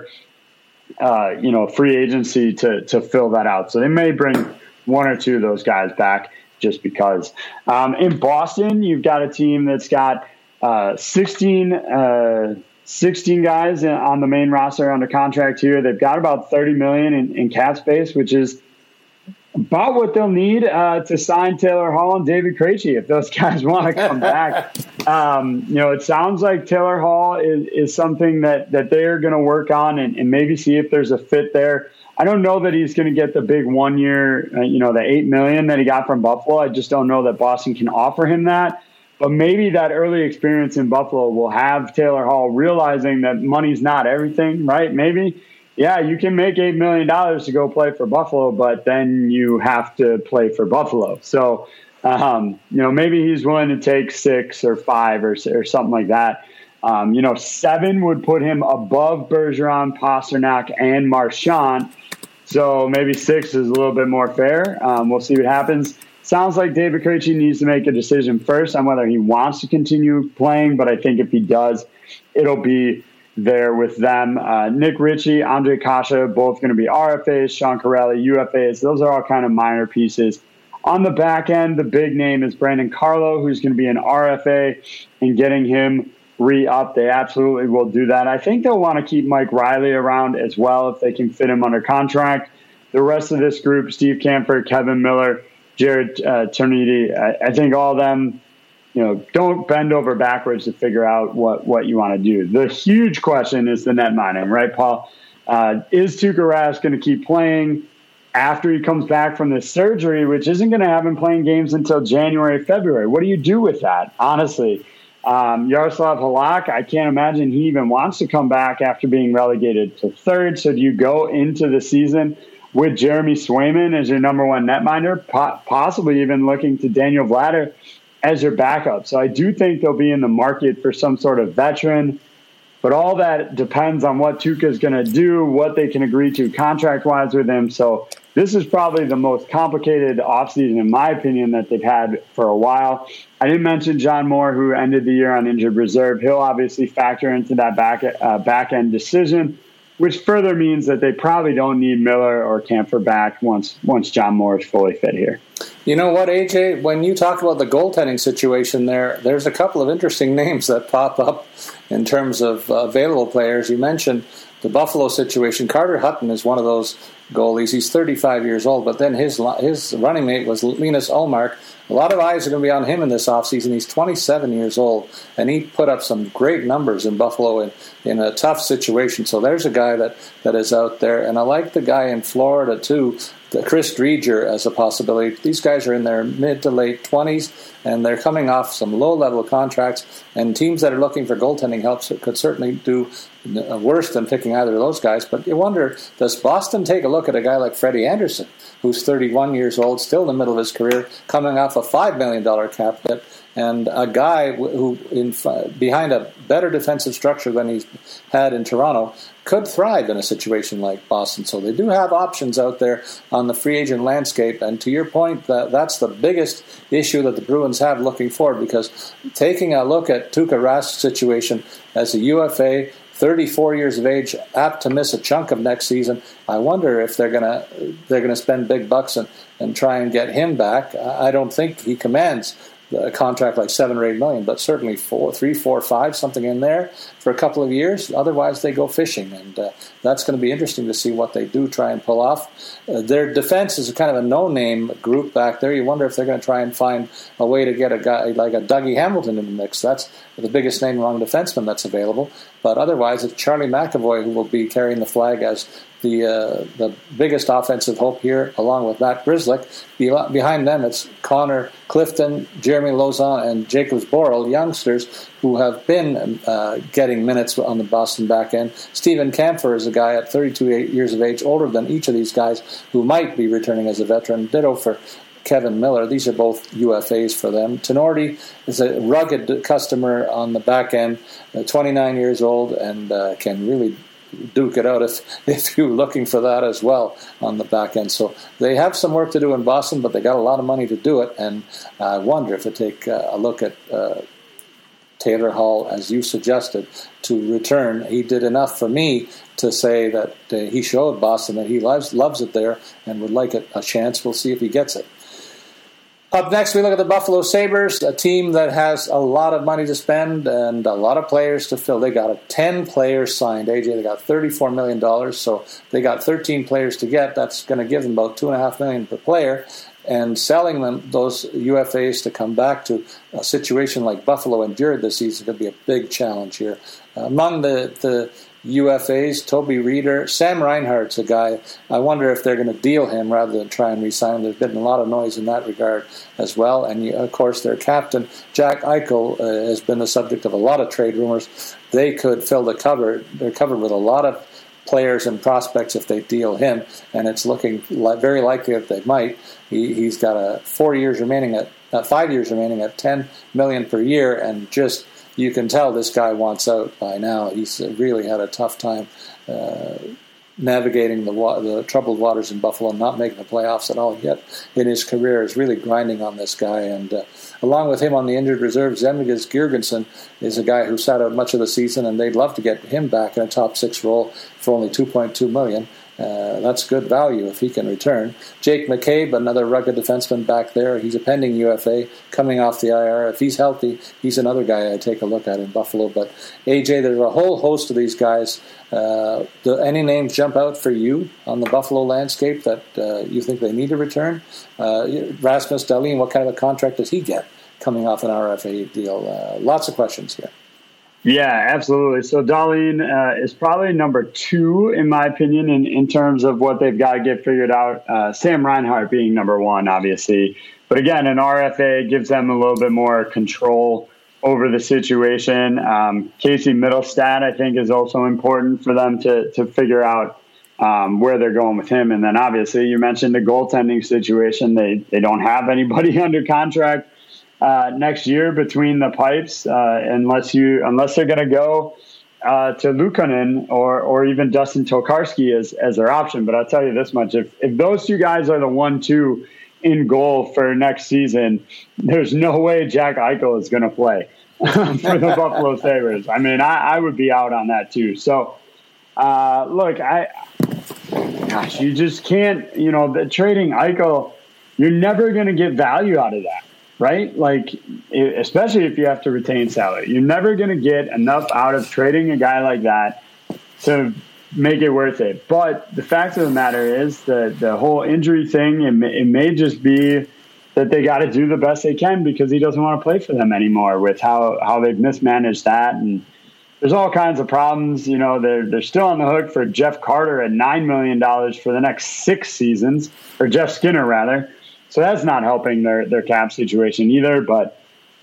Uh, you know, free agency to to fill that out. So they may bring one or two of those guys back just because. Um, in Boston, you've got a team that's got uh, sixteen, uh, sixteen guys on the main roster under contract here. They've got about thirty million dollars in, in cap space, which is about what they'll need uh, to sign Taylor Hall and David Krejci if those guys want to come back. Um, you know, it sounds like Taylor Hall is, is something that, that they're going to work on and, and maybe see if there's a fit there. I don't know that he's going to get the big one year, uh, you know, the eight million dollars that he got from Buffalo. I just don't know that Boston can offer him that. But maybe that early experience in Buffalo will have Taylor Hall realizing that money's not everything, right? Maybe. Yeah, you can make eight million dollars to go play for Buffalo, but then you have to play for Buffalo. So, um, you know, maybe he's willing to take six or five or, or something like that. Um, you know, seven would put him above Bergeron, Pasternak, and Marchand. So maybe six is a little bit more fair. Um, we'll see what happens. Sounds like David Krejci needs to make a decision first on whether he wants to continue playing, but I think if he does, it'll be there with them. Uh, Nick Ritchie, Andre Kasha, both going to be R F As, Sean Corelli, U F As. Those are all kind of minor pieces. On the back end, the big name is Brandon Carlo, who's going to be an R F A, and getting him re-up. They absolutely will do that. I think they'll want to keep Mike Riley around as well if they can fit him under contract. The rest of this group, Steve Camphor, Kevin Miller, Jared uh, Ternidi, I, I think all of them, you know, don't bend over backwards to figure out what, what you want to do. The huge question is the net mining, right, Paul? Uh, is Tuukka Rask going to keep playing after he comes back from this surgery, which isn't going to have him playing games until January, February? What do you do with that, honestly? Um, Yaroslav Halak, I can't imagine he even wants to come back after being relegated to third. So do you go into the season with Jeremy Swayman as your number one netminder, po- possibly even looking to Daniel Vladar as your backup? So I do think they'll be in the market for some sort of veteran But all that depends on what Tuukka is going to do, what they can agree to contract-wise with him. So this is probably the most complicated offseason, in my opinion, that they've had for a while. I didn't mention John Moore, who ended the year on injured reserve. He'll obviously factor into that back uh, back-end decision, which further means that they probably don't need Miller or Kampfer back once once John Moore is fully fit here. You know what, A J? When you talk about the goaltending situation there, there's a couple of interesting names that pop up in terms of uh, available players. You mentioned the Buffalo situation. Carter Hutton is one of those goalies. He's thirty-five years old, but then his his running mate was Linus Ullmark. A lot of eyes are going to be on him in this offseason. He's twenty-seven years old, and he put up some great numbers in Buffalo in, in a tough situation. So there's a guy that, that is out there. And I like the guy in Florida, too, the Chris Driedger, as a possibility. These guys are in their mid to late twenties, and they're coming off some low-level contracts. And teams that are looking for goaltending help could certainly do worse than picking either of those guys. But you wonder, does Boston take a look at a guy like Freddie Anderson, who's thirty-one years old, still in the middle of his career, coming off a five million dollars cap hit, and a guy who, in, behind a better defensive structure than he's had in Toronto, could thrive in a situation like Boston. So they do have options out there on the free agent landscape. And to your point, that that's the biggest issue that the Bruins have looking forward, because taking a look at Tuukka Rask's situation as a U F A, thirty-four years of age, apt to miss a chunk of next season. I wonder if they're gonna they're gonna spend big bucks and, and try and get him back. I don't think he commands a contract like seven or eight million, but certainly four, three, four, five, something in there for a couple of years. Otherwise, they go fishing, and uh, that's going to be interesting to see what they do try and pull off. Uh, their defense is kind of a no-name group back there. You wonder if they're going to try and find a way to get a guy like a Dougie Hamilton in the mix. That's the biggest name among defensemen that's available. But otherwise, it's Charlie McAvoy who will be carrying the flag as the uh, the biggest offensive hope here, along with Matt Grzelcyk. Be- behind them, it's Connor Clifton, Jeremy Lauzon, and Jacobs Borrell, youngsters who have been uh, getting minutes on the Boston back end. Stephen Kampfer is a guy at thirty-two years of age, older than each of these guys, who might be returning as a veteran. Ditto for Kevin Miller. These are both U F As for them. Tenorti is a rugged customer on the back end, uh, twenty-nine years old, and uh, can really duke it out if, if you're looking for that as well on the back end. So they have some work to do in Boston, but they got a lot of money to do it, and I wonder if they take uh, a look at uh, Taylor Hall, as you suggested, to return. He did enough for me to say that uh, he showed Boston that he loves, loves it there and would like it, a chance. We'll see if he gets it. Up next, we look at the Buffalo Sabres, a team that has a lot of money to spend and a lot of players to fill. They got a ten players signed. A J, they got thirty-four million dollars, so they got thirteen players to get. That's going to give them about two point five million dollars per player. And selling them those U F As to come back to a situation like Buffalo endured this season could be a big challenge here. Uh, among the, the U F As, Toby Reeder, Sam Reinhart's a guy. I wonder if they're going to deal him rather than try and re-sign him. There's been a lot of noise in that regard as well. And, of course, their captain, Jack Eichel, uh, has been the subject of a lot of trade rumors. They could fill the cupboard. They're covered with a lot of players and prospects if they deal him, and it's looking li- very likely that they might. He, he's got a four years remaining at uh, five years remaining at ten million dollars per year, and just you can tell this guy wants out by now. He's really had a tough time uh, navigating the, wa- the troubled waters in Buffalo, not making the playoffs at all yet in his career. Is really grinding on this guy, and uh, along with him on the injured reserve, Zemgus Girgensson is a guy who sat out much of the season, and they'd love to get him back in a top six role for only two point two million dollars. Uh, that's good value if he can return. Jake McCabe, another rugged defenseman back there. He's a pending U F A coming off the I R. If he's healthy, he's another guy I'd take a look at in Buffalo. But, A J, there's a whole host of these guys. Uh, do any names jump out for you on the Buffalo landscape that uh, you think they need to return? Uh, Rasmus Dahlin, what kind of a contract does he get coming off an R F A deal? Uh, lots of questions here. Yeah, absolutely. So Dahlin uh, is probably number two, in my opinion, in, in terms of what they've got to get figured out. Uh, Sam Reinhart being number one, obviously. But again, an R F A gives them a little bit more control over the situation. Um, Casey Middlestat, I think, is also important for them to, to figure out um, where they're going with him. And then obviously you mentioned the goaltending situation. They, they don't have anybody under contract Uh, next year between the pipes, uh, unless you unless they're going to go uh, to Luukkonen or or even Dustin Tokarski as as their option. But I'll tell you this much: if if those two guys are the one two in goal for next season, there's no way Jack Eichel is going to play for the Buffalo Sabres. I mean, I, I would be out on that too. So, uh, look, I, gosh, you just can't, you know, the, trading Eichel, you're never going to get value out of that, right? Like, especially if you have to retain salary, you're never going to get enough out of trading a guy like that to make it worth it. But the fact of the matter is that the whole injury thing, it may, it may just be that they got to do the best they can because he doesn't want to play for them anymore with how, how they've mismanaged that. And there's all kinds of problems. You know, they're, they're still on the hook for Jeff Carter at nine million dollars for the next six seasons, or Jeff Skinner rather. So that's not helping their, their cap situation either. But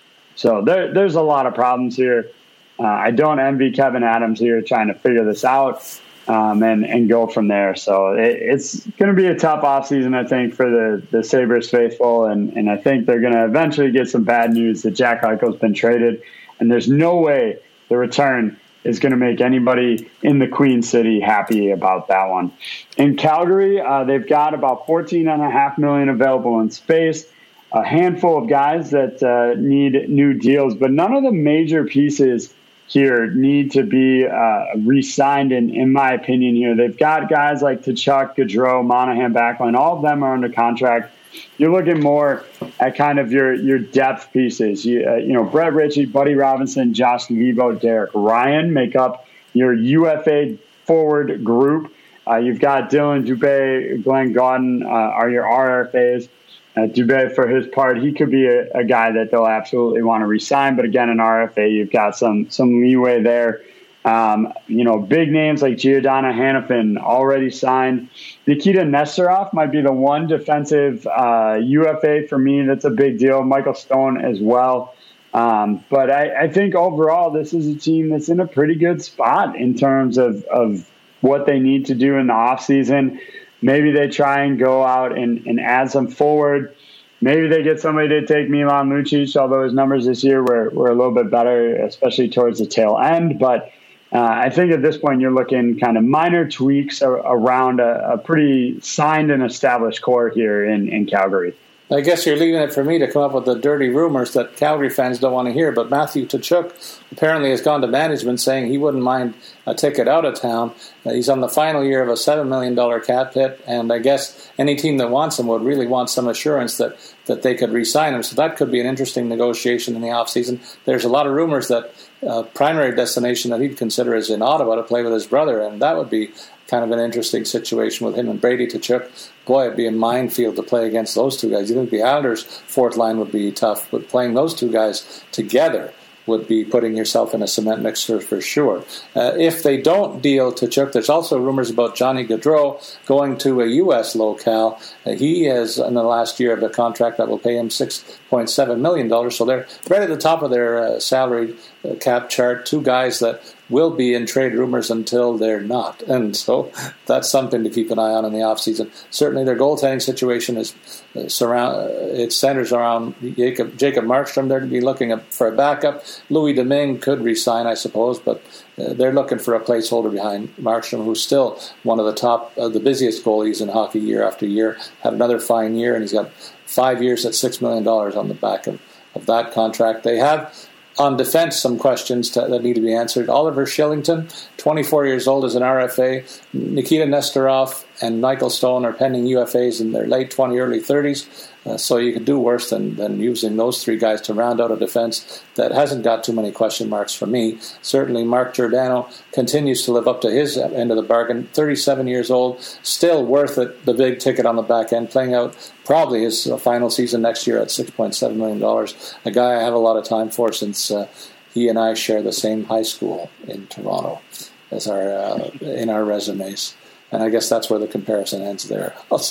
so there, there's a lot of problems here. Uh, I don't envy Kevin Adams here trying to figure this out. Um, and, and go from there. So it, it's going to be a tough offseason, I think, for the, the Sabres faithful. And, and I think they're going to eventually get some bad news that Jack Eichel's been traded. And there's no way the return is going to make anybody in the Queen City happy about that one. In Calgary, uh, they've got about fourteen point five million dollars available in space, a handful of guys that uh, need new deals, but none of the major pieces here need to be uh, re-signed, in, in my opinion here. They've got guys like Tkachuk, Gaudreau, Monahan, Backlund. All of them are under contract. You're looking more at kind of your, your depth pieces. You, uh, you know, Brett Ritchie, Buddy Robinson, Josh Levo, Derek Ryan make up your U F A forward group. Uh, you've got Dylan Dubé, Glenn Gaudin uh, are your R F As. Uh, Dubé, for his part, he could be a, a guy that they'll absolutely want to re-sign. But again, in R F A, you've got some some leeway there. Um, you know, big names like Giordano Hanifin already signed. Nikita Nesterov might be the one defensive uh, U F A for me that's a big deal. Michael Stone as well. Um, but I, I think overall, this is a team that's in a pretty good spot in terms of, of what they need to do in the offseason. Maybe they try and go out and, and add some forward. Maybe they get somebody to take Milan Lucic, although his numbers this year were, were a little bit better, especially towards the tail end. But uh, I think at this point you're looking kind of minor tweaks a, around a, a pretty signed and established core here in, in Calgary. I guess you're leaving it for me to come up with the dirty rumors that Calgary fans don't want to hear, but Matthew Tkachuk apparently has gone to management saying he wouldn't mind a ticket out of town. Uh, he's on the final year of a seven million dollars cap hit, and I guess any team that wants him would really want some assurance that, that they could re-sign him, so that could be an interesting negotiation in the offseason. There's a lot of rumors that uh, primary destination that he'd consider is in Ottawa to play with his brother, and that would be kind of an interesting situation with him and Brady Tkachuk. Boy, it'd be a minefield to play against those two guys. You think the Islanders' fourth line would be tough, but playing those two guys together would be putting yourself in a cement mixer for sure. Uh, if they don't deal Tkachuk, there's also rumors about Johnny Gaudreau going to a U S locale. Uh, he is in the last year of a contract that will pay him six point seven million dollars, so they're right at the top of their uh, salary uh, cap chart. Two guys that will be in trade rumors until they're not. And so that's something to keep an eye on in the offseason. Certainly their goaltending situation is uh, surround. Uh, it centers around Jacob, Jacob Markstrom. They're going to be looking for a backup. Louis Domingue could resign, I suppose, but uh, they're looking for a placeholder behind Markstrom, who's still one of the top, uh, the busiest goalies in hockey year after year. Had another fine year, and he's got five years at six million dollars on the back of, of that contract. They have on defense some questions to, that need to be answered. Oliver Shillington, twenty-four years old, is an R F A. Nikita Nesterov and Michael Stone are pending U F As in their late twenties, early thirties. Uh, so you could do worse than, than using those three guys to round out a defense that hasn't got too many question marks for me. Certainly Mark Giordano continues to live up to his end of the bargain. thirty-seven years old, still worth it, the big ticket on the back end, playing out probably his final season next year at six point seven million dollars. A guy I have a lot of time for since uh, he and I share the same high school in Toronto as our uh, in our resumes. And I guess that's where the comparison ends there,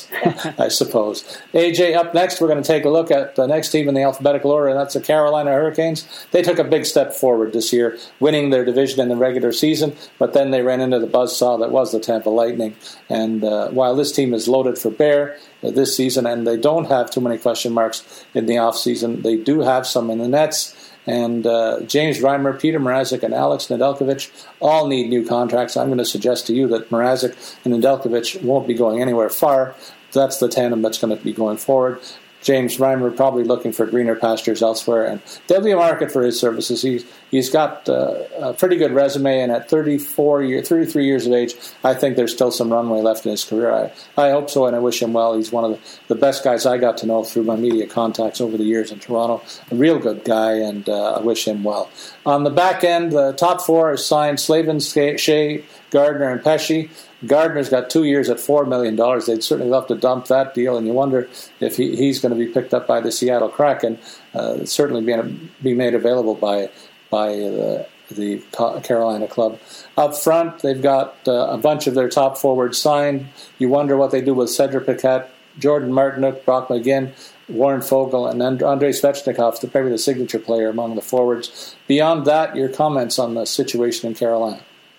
I suppose. A J, up next, we're going to take a look at the next team in the alphabetical order, and that's the Carolina Hurricanes. They took a big step forward this year, winning their division in the regular season, but then they ran into the buzzsaw that was the Tampa Lightning. And uh, while this team is loaded for bear uh, this season, and they don't have too many question marks in the offseason, they do have some in the nets. And uh, James Reimer, Peter Mrazek, and Alex Nedeljkovic all need new contracts. I'm going to suggest to you that Mrazek and Nedeljkovic won't be going anywhere far. That's the tandem that's going to be going forward. James Reimer probably looking for greener pastures elsewhere, and there'll be a market for his services. He's he's got uh, a pretty good resume, and at thirty-four year, thirty-three years of age, I think there's still some runway left in his career. I, I hope so, and I wish him well. He's one of the, the best guys I got to know through my media contacts over the years in Toronto. A real good guy, and uh, I wish him well. On the back end, the top four is signed Slavin, Shea, Gardner, and Pesce. Gardner's got two years at four million dollars. They'd certainly love to dump that deal, and you wonder if he, he's going to be picked up by the Seattle Kraken. Uh, certainly being be made available by by the, the Carolina club. Up front, they've got uh, a bunch of their top forwards signed. You wonder what they do with Cedric Paquette, Jordan Martinook, Brock McGinn, Warren Fogle, and Andrei Svechnikov, the probably the signature player among the forwards. Beyond that, your comments on the situation in Carolina.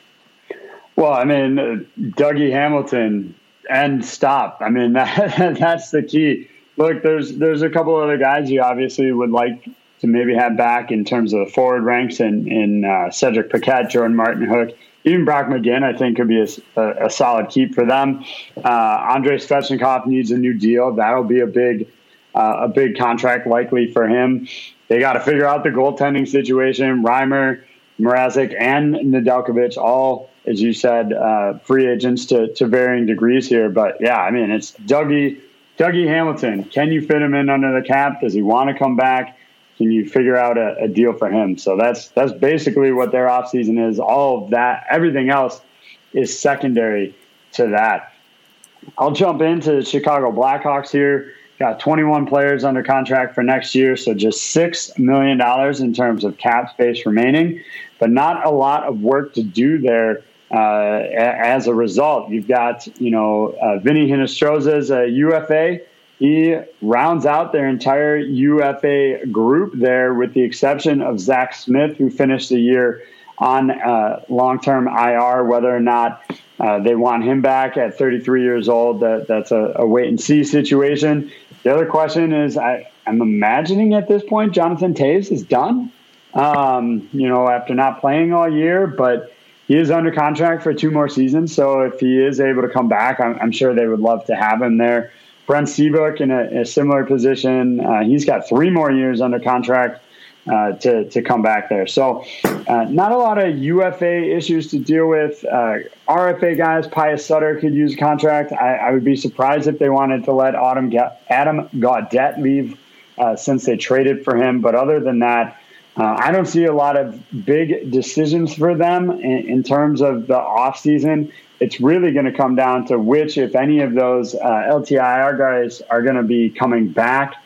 Well, I mean, uh, Dougie Hamilton and stop. I mean, that, that's the key. Look, there's there's a couple other guys you obviously would like to maybe have back in terms of the forward ranks, in, in uh, Cedric Paquette, Jordan Martinook, even Brock McGinn, I think could be a, a, a solid keep for them. Uh, Andrei Svechnikov needs a new deal. That'll be a big uh, a big contract likely for him. They got to figure out the goaltending situation. Reimer, Mrazek, and Nedeljkovic, all, as you said, uh, free agents to, to varying degrees here. But, yeah, I mean, it's Dougie, Dougie Hamilton. Can you fit him in under the cap? Does he want to come back? Can you figure out a, a deal for him? So that's that's basically what their offseason is. All of that, everything else is secondary to that. I'll jump into the Chicago Blackhawks here. Got twenty-one players under contract for next year, so just six million dollars in terms of cap space remaining, but not a lot of work to do there uh, as a result. You've got, you know, uh, Vinny Hinostroza's a U F A. He rounds out their entire U F A group there, with the exception of Zach Smith, who finished the year on uh, long-term I R. Whether or not uh, they want him back at thirty-three years old, that, that's a, a wait-and-see situation. The other question is, I, I'm imagining at this point Jonathan Toews is done, um, you know, after not playing all year, but he is under contract for two more seasons. So if he is able to come back, I'm, I'm sure they would love to have him there. Brent Seabrook in a, a similar position. Uh, he's got three more years under contract uh, to, to come back there. So uh, not a lot of U F A issues to deal with. Uh, R F A guys, Pius Sutter could use a contract. I, I would be surprised if they wanted to let Adam, Adam Gaudette leave uh, since they traded for him. But other than that, uh, I don't see a lot of big decisions for them in, in terms of the offseason. It's really going to come down to which, if any of those uh, L T I R guys are going to be coming back.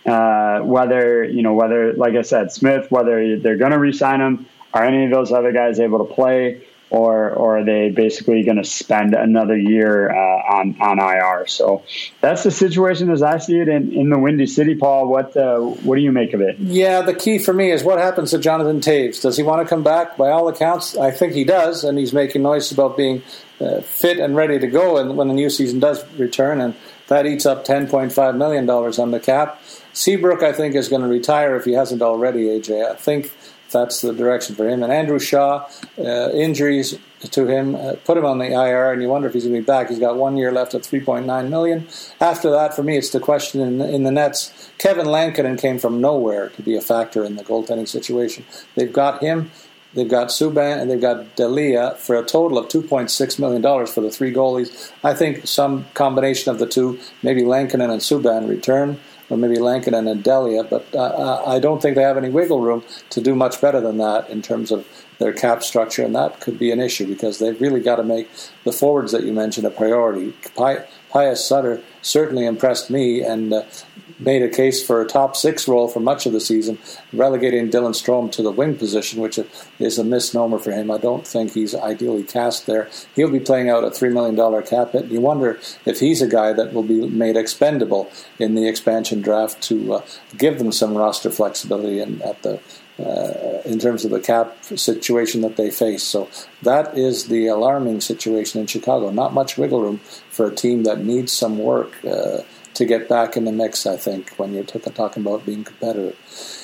Uh, whether, you know, whether, like I said, Smith, whether they're going to re-sign him, are any of those other guys able to play, or or are they basically going to spend another year uh, on, on I R? So that's the situation as I see it in, in the Windy City, Paul. What uh, what do you make of it? Yeah, the key for me is what happens to Jonathan Toews. Does he want to come back? By all accounts, I think he does, and he's making noise about being uh, fit and ready to go and when the new season does return, and that eats up ten point five million dollars on the cap. Seabrook, I think, is going to retire if he hasn't already, A J. I think that's the direction for him. And Andrew Shaw, uh, injuries to him, uh, put him on the I R, and you wonder if he's going to be back. He's got one year left at three point nine million dollars. After that, for me, it's the question in, in the Nets. Kevin Lankinen came from nowhere to be a factor in the goaltending situation. They've got him, they've got Subban, and they've got Delia for a total of two point six million dollars for the three goalies. I think some combination of the two, maybe Lankinen and Subban, return, or maybe Lankinen and Delia, but uh, I don't think they have any wiggle room to do much better than that in terms of their cap structure, and that could be an issue because they've really got to make the forwards that you mentioned a priority. Pi- Pius Sutter certainly impressed me and uh, made a case for a top six role for much of the season, relegating Dylan Strome to the wing position, which is a misnomer for him. I don't think he's ideally cast there. He'll be playing out a three million dollars cap hit. You wonder if he's a guy that will be made expendable in the expansion draft to uh, give them some roster flexibility in, at the Uh, in terms of the cap situation that they face. So that is the alarming situation in Chicago. Not much wiggle room for a team that needs some work uh, to get back in the mix, I think, when you're t- talking about being competitive.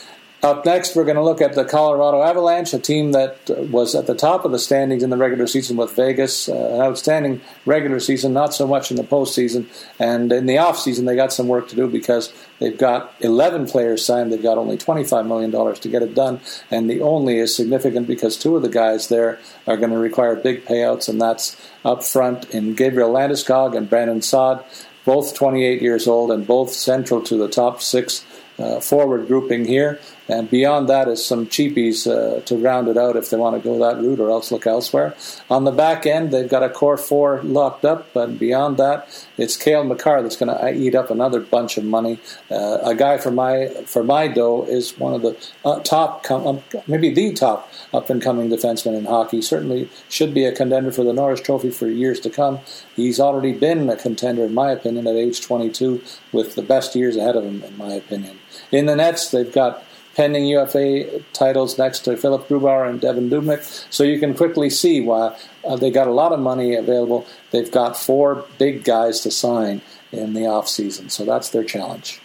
Up next, we're going to look at the Colorado Avalanche, a team that was at the top of the standings in the regular season with Vegas. Uh, an outstanding regular season, not so much in the postseason. And in the offseason, they got some work to do because they've got eleven players signed. They've got only twenty-five million dollars to get it done. And the only is significant because two of the guys there are going to require big payouts, and that's up front in Gabriel Landeskog and Brandon Saad, both twenty-eight years old and both central to the top six uh, forward grouping here. And beyond that is some cheapies uh, to round it out if they want to go that route or else look elsewhere. On the back end, they've got a core four locked up, but beyond that, it's Cale Makar that's going to eat up another bunch of money. Uh, a guy for my for my dough is one of the uh, top, com- maybe the top up-and-coming defenseman in hockey. Certainly should be a contender for the Norris Trophy for years to come. He's already been a contender, in my opinion, at age twenty-two, with the best years ahead of him, in my opinion. In the nets, they've got pending U F A titles next to Philip Grubauer and Devin Dubnyk, so you can quickly see why uh, they got a lot of money available. They've got four big guys to sign in the offseason, so that's their challenge.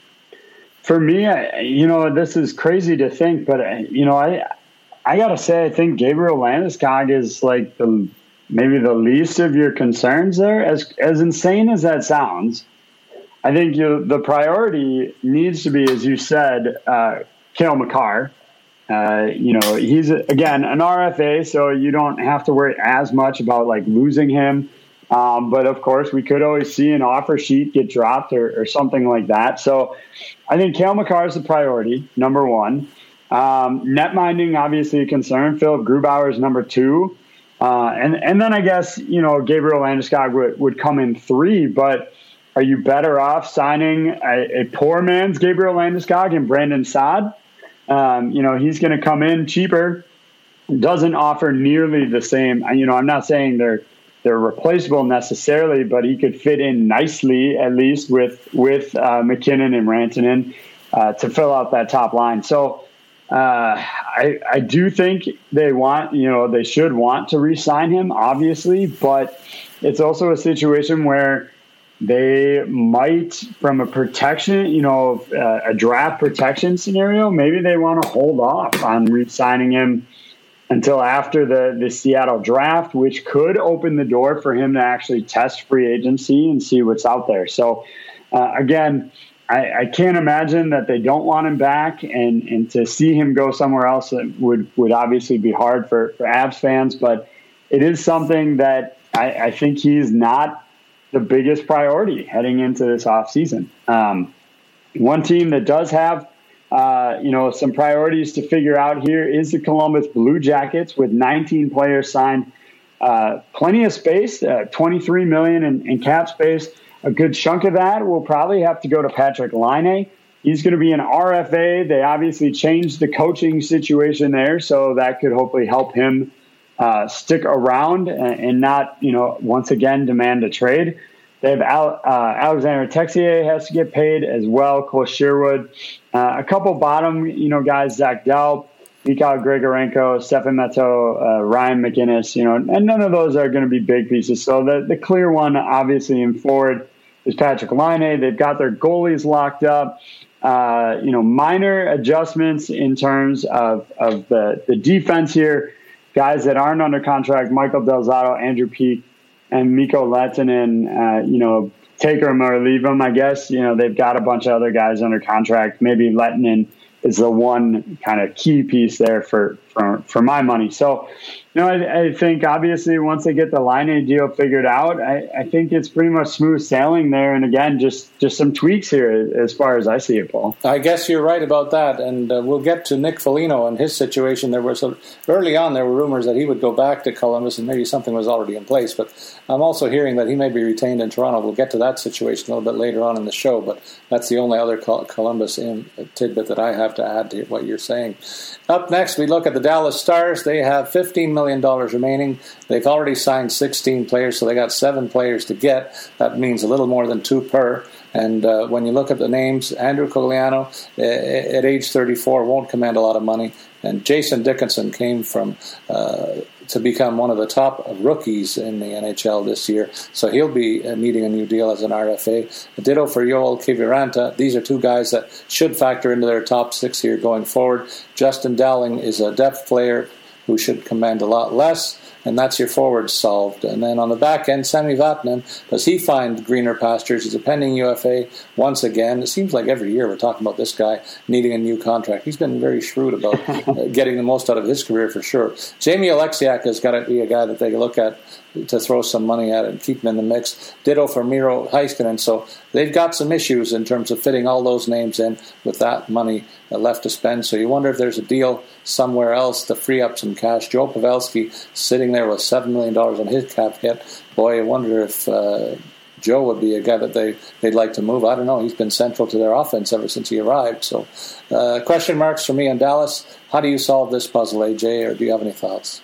For me, I, you know, this is crazy to think, but, you know, I I got to say, I think Gabriel Landeskog is like the maybe the least of your concerns there. As, as insane as that sounds, I think you, the priority needs to be, as you said, uh, Cale Makar. Uh, you know, he's, again, an R F A, so you don't have to worry as much about, like, losing him. Um, but, of course, we could always see an offer sheet get dropped or, or something like that. So I think Cale Makar is the priority, number one. Um, net minding, obviously a concern. Philip Grubauer is number two. Uh, and, and then I guess, you know, Gabriel Landeskog would, would come in three, but are you better off signing a, a poor man's Gabriel Landeskog and Brandon Saad? Um, you know, he's going to come in cheaper, doesn't offer nearly the same. You know, I'm not saying they're they're replaceable necessarily, but he could fit in nicely, at least with with uh, McKinnon and Rantanen uh, to fill out that top line. So uh, I I do think they want, you know, they should want to re-sign him, obviously, but it's also a situation where they might, from a protection, you know, uh, a draft protection scenario, maybe they want to hold off on re-signing him until after the, the Seattle draft, which could open the door for him to actually test free agency and see what's out there. So, uh, again, I, I can't imagine that they don't want him back, and, and to see him go somewhere else would, would obviously be hard for, for Avs fans, but it is something that I, I think he's not the biggest priority heading into this offseason. Um, one team that does have, uh, you know, some priorities to figure out here is the Columbus Blue Jackets with nineteen players signed. Uh, plenty of space, uh, twenty-three million dollars in, in cap space. A good chunk of that will probably have to go to Patrick Laine. He's going to be an R F A. They obviously changed the coaching situation there, so that could hopefully help him Uh, stick around and, and not, you know, once again demand a trade. They have Al, uh, Alexander Texier has to get paid as well. Cole Sherwood, uh, a couple bottom, you know, guys, Zach Delp, Mikhail Grigorenko, Stefan Matteau, uh, Ryan McGinnis, you know, and none of those are going to be big pieces. So the, the clear one, obviously, in forward is Patrick Laine. They've got their goalies locked up. Uh, you know, minor adjustments in terms of, of the, the defense here. Guys that aren't under contract, Michael Del Zotto, Andrew Peak, and Mikko Lehtonen, uh, you know, take them or leave them, I guess. You know, they've got a bunch of other guys under contract. Maybe Lehtonen is the one kind of key piece there for, for, for my money. So, you know, I, I think obviously once they get the Laine deal figured out, I, I think it's pretty much smooth sailing there. And again, just, just some tweaks here as far as I see it, Paul. I guess you're right about that. And uh, we'll get to Nick Foligno and his situation. There was a, early on, there were rumors that he would go back to Columbus and maybe something was already in place. But I'm also hearing that he may be retained in Toronto. We'll get to that situation a little bit later on in the show. But that's the only other Columbus in, tidbit that I have to add to what you're saying. Up next, we look at the Dallas Stars. They have fifteen million dollars remaining. They've already signed sixteen players, so they got seven players to get. That means a little more than two per. And uh, when you look at the names, Andrew Cogliano, uh, at age thirty-four, won't command a lot of money. And Jason Dickinson came from uh, to become one of the top rookies in the N H L this year, so he'll be uh, needing a new deal as an R F A. Ditto for Joel Kiviranta. These are two guys that should factor into their top six here going forward. Justin Dowling is a depth player who should command a lot less, and that's your forward solved. And then on the back end, Sami Vatanen, does he find greener pastures? He's a pending U F A once again. It seems like every year we're talking about this guy needing a new contract. He's been very shrewd about uh, getting the most out of his career for sure. Jamie Alexiak has got to be a guy that they can look at to throw some money at and keep him in the mix. Ditto for Miro Heiskanen. So they've got some issues in terms of fitting all those names in with that money left to spend. So you wonder if there's a deal somewhere else to free up some cash. Joe Pavelski sitting there with seven million dollars on his cap hit. Boy, I wonder if uh, Joe would be a guy that they, they'd like to move. I don't know. He's been central to their offense ever since he arrived. So uh, question marks for me in Dallas. How do you solve this puzzle, A J, or do you have any thoughts?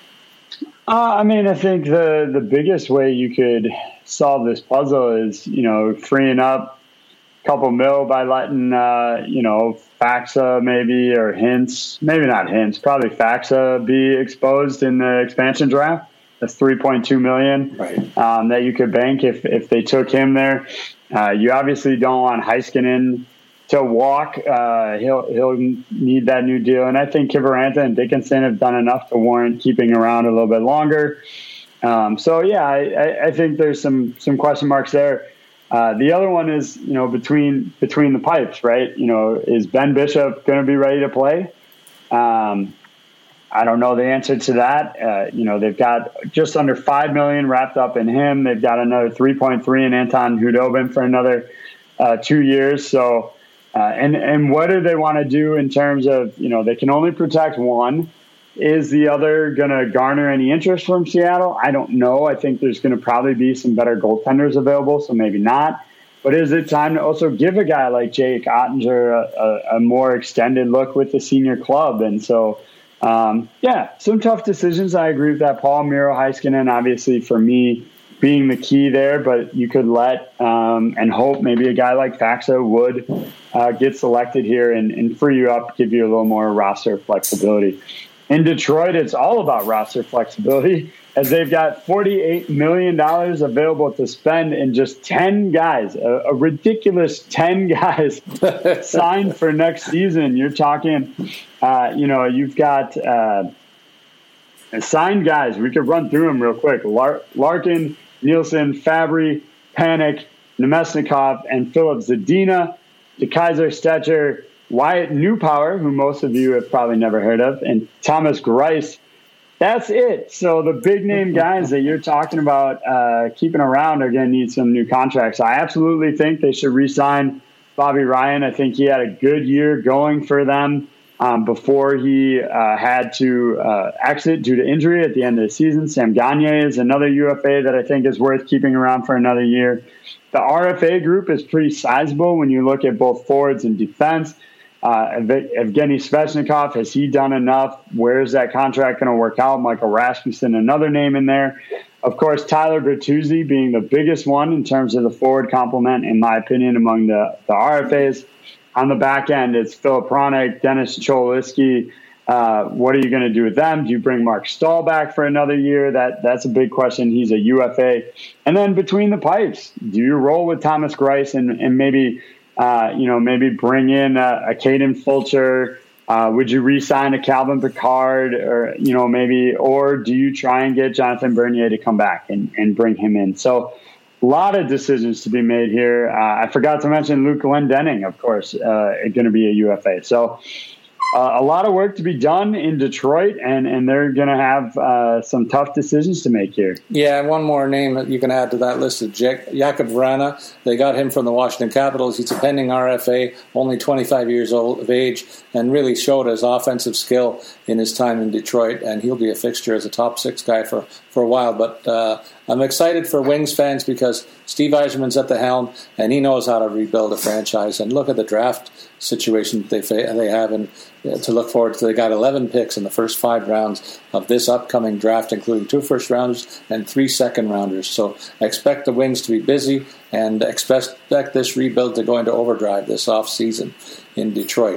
Uh, I mean, I think the, the biggest way you could solve this puzzle is, you know, freeing up a couple mil by letting, uh, you know, Faxa maybe or Hintz, maybe not Hintz, probably Faxa be exposed in the expansion draft. That's three point two million dollars right. um, that you could bank if, if they took him there. Uh, you obviously don't want Heiskanen to walk. Uh, he'll he'll need that new deal. And I think Kiviranta and Dickinson have done enough to warrant keeping around a little bit longer. Um, so, yeah, I, I think there's some some question marks there. Uh, the other one is, you know, between between the pipes, right? You know, is Ben Bishop going to be ready to play? Um, I don't know the answer to that. Uh, you know, they've got just under five million dollars wrapped up in him. They've got another three point three in Anton Khudobin for another uh, two years. So, uh, and, and what do they want to do in terms of, you know, they can only protect one. Is the other going to garner any interest from Seattle? I don't know. I think there's going to probably be some better goaltenders available, so maybe not. But is it time to also give a guy like Jake Ottinger a, a, a more extended look with the senior club? And so, um, yeah, some tough decisions. I agree with that. Paul, Miro, Heiskanen, obviously for me being the key there, but you could let um, and hope maybe a guy like Faxa would uh, get selected here and, and free you up, give you a little more roster flexibility. In Detroit, it's all about roster flexibility, as they've got forty-eight million dollars available to spend in just ten guys, a, a ridiculous ten guys signed for next season. You're talking, uh, you know, you've got uh, signed guys. We could run through them real quick. Lar- Larkin, Nielsen, Fabry, Panik, Nemesnikov, and Philip Zadina, DeKaiser, Stetcher, Wyatt Newpower, who most of you have probably never heard of, and Thomas Greiss. That's it. So the big name guys that you're talking about uh, keeping around are going to need some new contracts. I absolutely think they should re-sign Bobby Ryan. I think he had a good year going for them um, before he uh, had to uh, exit due to injury at the end of the season. Sam Gagner is another U F A that I think is worth keeping around for another year. The R F A group is pretty sizable when you look at both forwards and defense. Uh, Evgeny Svechnikov, has he done enough? Where is that contract going to work out? Michael Rasmussen, another name in there. Of course, Tyler Bertuzzi being the biggest one in terms of the forward complement, in my opinion, among the, the R F As. On the back end, it's Philip Hronek, Dennis Cholowski. Uh, what are you going to do with them? Do you bring Mark Stahl back for another year? That That's a big question. He's a U F A. And then between the pipes, do you roll with Thomas Greiss and, and maybe – Uh, you know, maybe bring in a, a Caden Fulcher? Uh, would you re-sign a Calvin Pickard, or you know, maybe, or do you try and get Jonathan Bernier to come back and, and bring him in? So, a lot of decisions to be made here. Uh, I forgot to mention Luke Glendening, of course, uh, going to be a U F A. So, uh, a lot of work to be done in Detroit, and, and they're going to have uh, some tough decisions to make here. Yeah, one more name that you can add to that list is Jakub Vrana. They got him from the Washington Capitals. He's a pending R F A, only twenty-five years old of age, and really showed his offensive skill in his time in Detroit, and he'll be a fixture as a top six guy for, for a while. But uh, I'm excited for Wings fans because Steve Yzerman's at the helm, and he knows how to rebuild a franchise. And look at the draft situation they they have, and to look forward to. They got eleven picks in the first five rounds of this upcoming draft, including two first rounders and three second rounders. So expect the Wings to be busy, and expect this rebuild to go into overdrive this off season in Detroit.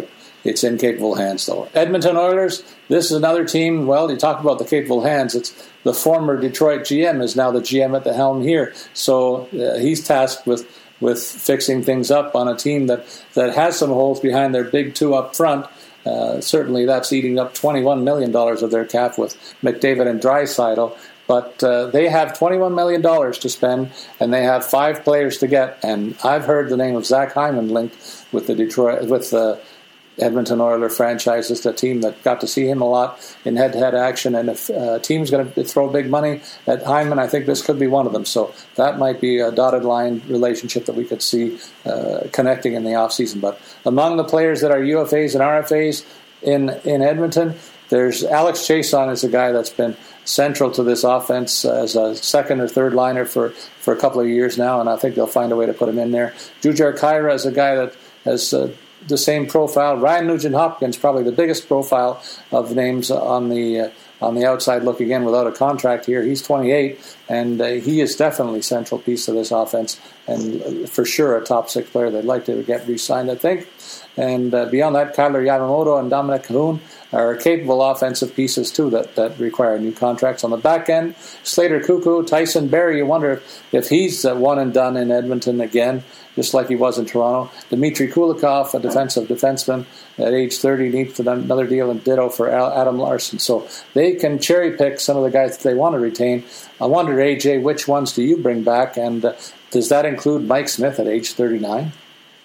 it's in capable hands, though. Edmonton Oilers, this is another team, well, you talk about the capable hands. It's the former Detroit G M is now the G M at the helm here. So uh, he's tasked with, with fixing things up on a team that, that has some holes behind their big two up front. Uh, certainly that's eating up twenty-one million dollars of their cap with McDavid and Draisaitl. But uh, they have twenty-one million dollars to spend, and they have five players to get. And I've heard the name of Zach Hyman linked with the Detroit, with the Edmonton Oilers franchise. It's a team that got to see him a lot in head-to-head action. And if a team's going to throw big money at Hyman, I think this could be one of them. So that might be a dotted line relationship that we could see uh, connecting in the offseason. But among the players that are U F As and R F As in, in Edmonton, there's Alex Chiasson is a guy that's been central to this offense as a second or third liner for, for a couple of years now, and I think they'll find a way to put him in there. Jujhar Khaira is a guy that has uh, the same profile. Ryan Nugent-Hopkins, probably the biggest profile of names on the uh, on the outside looking in without a contract here. He's twenty-eight, and uh, he is definitely a central piece of this offense, and for sure a top six player they'd like to get re-signed, I think. And uh, beyond that, Kyler Yamamoto and Dominic Cahoon are capable offensive pieces too that, that require new contracts. On the back end, Slater Cuckoo, Tyson Barrie, you wonder if, if he's uh, one and done in Edmonton again, just like he was in Toronto. Dmitry Kulikov, a defensive defenseman at age thirty, needs another deal, and ditto for Adam Larson. So they can cherry pick some of the guys that they want to retain. I wonder, A J, which ones do you bring back, and uh, does that include Mike Smith at age thirty-nine?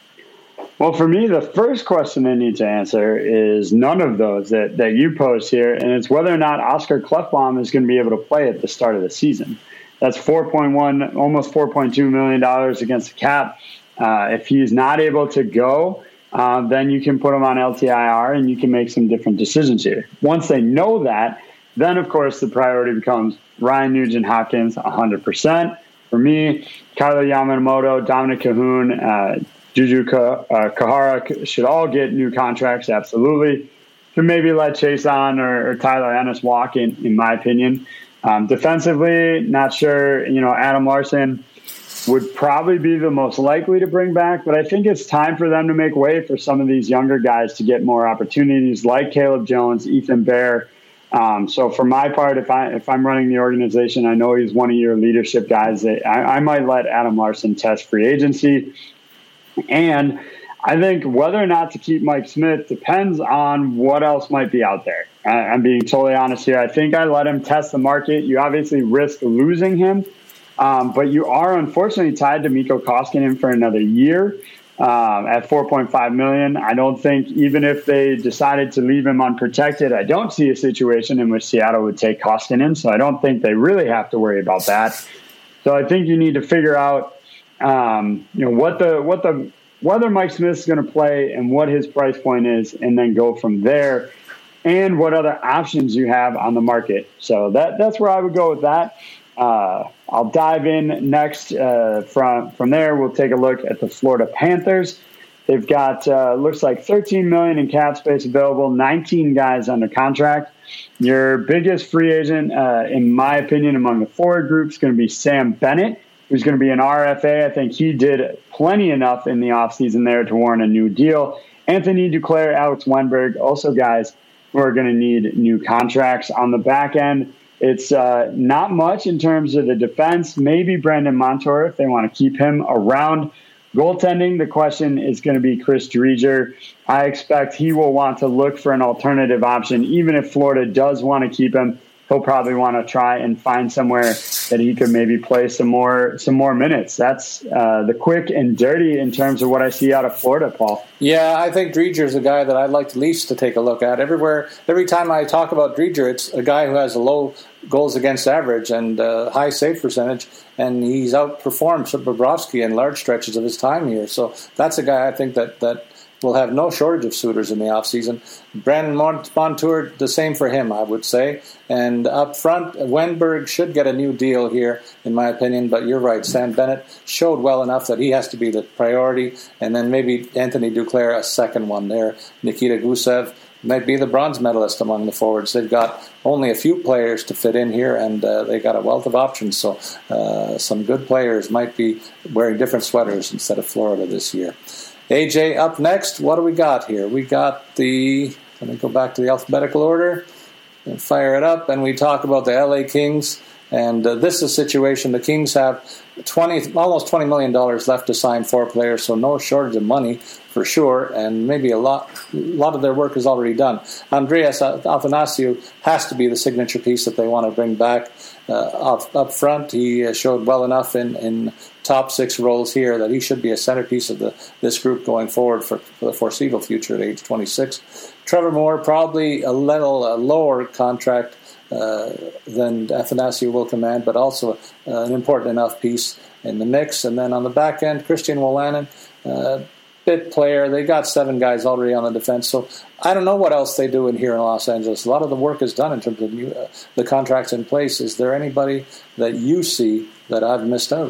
Well, for me, the first question they need to answer is none of those that, that you posed here, and it's whether or not Oscar Klefbom is going to be able to play at the start of the season. That's four point one, almost four point two million dollars against the cap. Uh, if he's not able to go, uh, then you can put him on L T I R and you can make some different decisions here. Once they know that, then, of course, the priority becomes Ryan Nugent-Hopkins, one hundred percent. For me, Kyler Yamamoto, Dominic Cahoon, uh, Juju Khaira should all get new contracts, absolutely. Could maybe let Chiasson or, or Tyler Ennis walk, in, in my opinion. Um, defensively, not sure. You know, Adam Larson would probably be the most likely to bring back, but I think it's time for them to make way for some of these younger guys to get more opportunities, like Caleb Jones, Ethan Bear. Um, so for my part, if I if I'm running the organization, I know he's one of your leadership guys. I, I might let Adam Larson test free agency. And I think whether or not to keep Mike Smith depends on what else might be out there. I, I'm being totally honest here. I think I let him test the market. You obviously risk losing him, um, but you are unfortunately tied to Mikko Koskinen for another year um, at four point five million dollars. I don't think even if they decided to leave him unprotected, I don't see a situation in which Seattle would take Koskinen. So I don't think they really have to worry about that. So I think you need to figure out Um, you know, what the, what the, whether Mike Smith is going to play and what his price point is, and then go from there, and what other options you have on the market. So that, that's where I would go with that. Uh, I'll dive in next, uh, from, from there. We'll take a look at the Florida Panthers. They've got, uh, looks like thirteen million in cap space available, nineteen guys under contract. Your biggest free agent, uh, in my opinion, among the forward group is going to be Sam Bennett, who's going to be an R F A. I think he did plenty enough in the offseason there to warrant a new deal. Anthony Duclair, Alex Wenberg, also guys who are going to need new contracts. On the back end, it's uh, not much in terms of the defense. Maybe Brandon Montour if they want to keep him around. Goaltending, the question is going to be Chris Driedger. I expect he will want to look for an alternative option. Even if Florida does want to keep him, he'll probably want to try and find somewhere that he could maybe play some more some more minutes. That's uh, the quick and dirty in terms of what I see out of Florida, Paul. Yeah, I think Driedger's a guy that I'd like least to take a look at. Everywhere, every time I talk about Driedger, it's a guy who has a low goals against average and uh, high save percentage, and he's outperformed Bobrovsky in large stretches of his time here. So that's a guy I think that that. We'll have no shortage of suitors in the offseason. Brandon Montour, the same for him, I would say. And up front, Wenberg should get a new deal here, in my opinion. But you're right, Sam Bennett showed well enough that he has to be the priority. And then maybe Anthony Duclair, a second one there. Nikita Gusev might be the bronze medalist among the forwards. They've got only a few players to fit in here, and uh, they got a wealth of options. So uh, some good players might be wearing different sweaters instead of Florida this year. A J, up next, what do we got here? We got the, let me go back to the alphabetical order and fire it up, and we talk about the L A Kings. And uh, this is a situation, the Kings have twenty, almost twenty million dollars left to sign four players, so no shortage of money for sure, and maybe a lot a lot of their work is already done. Andreas Athanasiou has to be the signature piece that they want to bring back uh, up, up front. He uh, showed well enough in, in top six roles here that he should be a centerpiece of the this group going forward for, for the foreseeable future at age twenty-six. Trevor Moore, probably a little uh, lower contract Uh, than Athanasiou will command, but also uh, an important enough piece in the mix. And then on the back end, Christian Wolanin, uh, bit player. They got seven guys already on the defense, so I don't know what else they do in here in Los Angeles. A lot of the work is done in terms of new, uh, the contracts in place. Is there anybody that you see that I've missed out?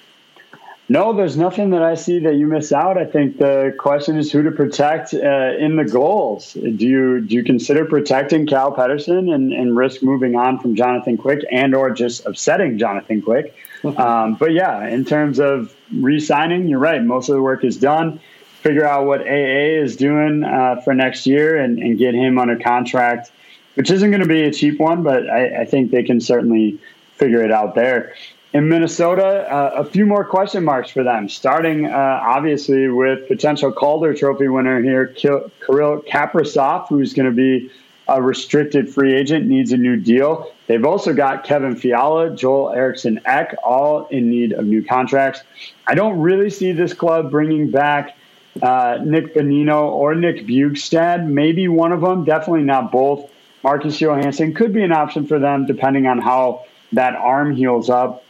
No, there's nothing that I see that you miss out. I think the question is who to protect uh, in the goals. Do you do you consider protecting Cal Pettersson and, and risk moving on from Jonathan Quick and or just upsetting Jonathan Quick? um, but yeah, in terms of re-signing, you're right. Most of the work is done. Figure out what A A is doing uh, for next year and, and get him on a contract, which isn't going to be a cheap one, but I, I think they can certainly figure it out there. In Minnesota, uh, a few more question marks for them, starting uh, obviously with potential Calder Trophy winner here, Kirill Kaprizov, who's going to be a restricted free agent, needs a new deal. They've also got Kevin Fiala, Joel Eriksson Ek, all in need of new contracts. I don't really see this club bringing back uh, Nick Bonino or Nick Bjugstad, maybe one of them, definitely not both. Marcus Johansson could be an option for them depending on how that arm heals up.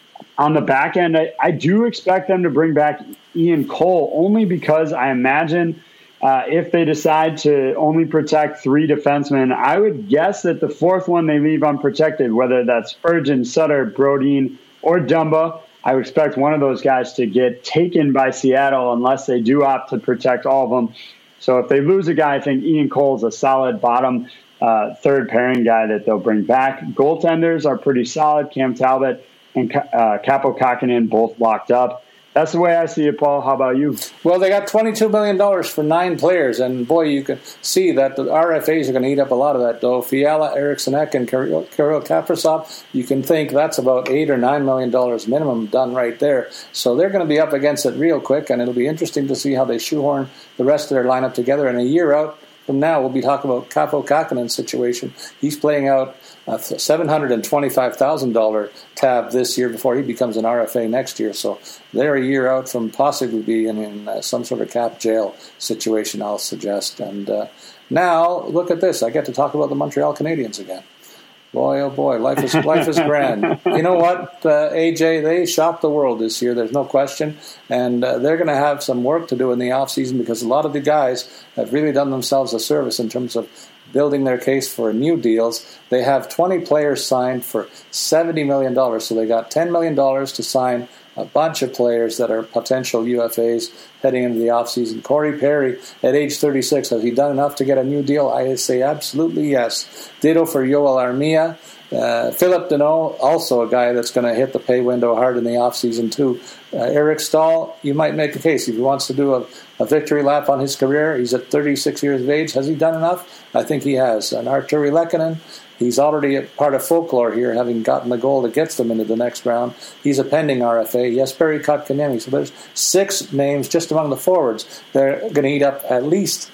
On the back end, I, I do expect them to bring back Ian Cole, only because I imagine uh, if they decide to only protect three defensemen, I would guess that the fourth one they leave unprotected, whether that's Spurgeon, Sutter, Brodin, or Dumba. I would expect one of those guys to get taken by Seattle unless they do opt to protect all of them. So if they lose a guy, I think Ian Cole's a solid bottom uh, third pairing guy that they'll bring back. Goaltenders are pretty solid. Cam Talbot and uh, Kaapo Kähkönen both locked up. That's the way I see it, Paul. How about you? Well, they got twenty-two million dollars for nine players, and boy, you can see that the R F As are going to eat up a lot of that dough. Fiala, Eriksson Ek, and Kirill Kaprizov, you can think that's about eight or nine million dollars minimum done right there. So they're going to be up against it real quick, and it'll be interesting to see how they shoehorn the rest of their lineup together. And a year out from now, we'll be talking about Kaapo Kähkönen's situation. He's playing out a seven hundred twenty-five thousand dollars tab this year before he becomes an R F A next year. So they're a year out from possibly being in uh, some sort of cap jail situation, I'll suggest. And uh, now, look at this. I get to talk about the Montreal Canadiens again. Boy, oh boy, life is life is grand. You know what, uh, A J, they shocked the world this year, there's no question. And uh, they're going to have some work to do in the offseason because a lot of the guys have really done themselves a service in terms of building their case for new deals. They have twenty players signed for seventy million dollars, so they got ten million dollars to sign a bunch of players that are potential U F As heading into the offseason. Corey Perry, at age thirty-six, has he done enough to get a new deal? I say absolutely yes. Ditto for Yoel Armia. Uh, Philip Deneau, also a guy that's going to hit the pay window hard in the offseason too. Uh, Eric Stahl, you might make a case if he wants to do a, a victory lap on his career. He's at thirty-six years of age. Has he done enough? I think he has. And Arturi Lehkonen, he's already a part of folklore here, having gotten the goal that gets them into the next round. He's a pending R F A. Jesperi Kotkaniemi. So there's six names just among the forwards. They're going to eat up at least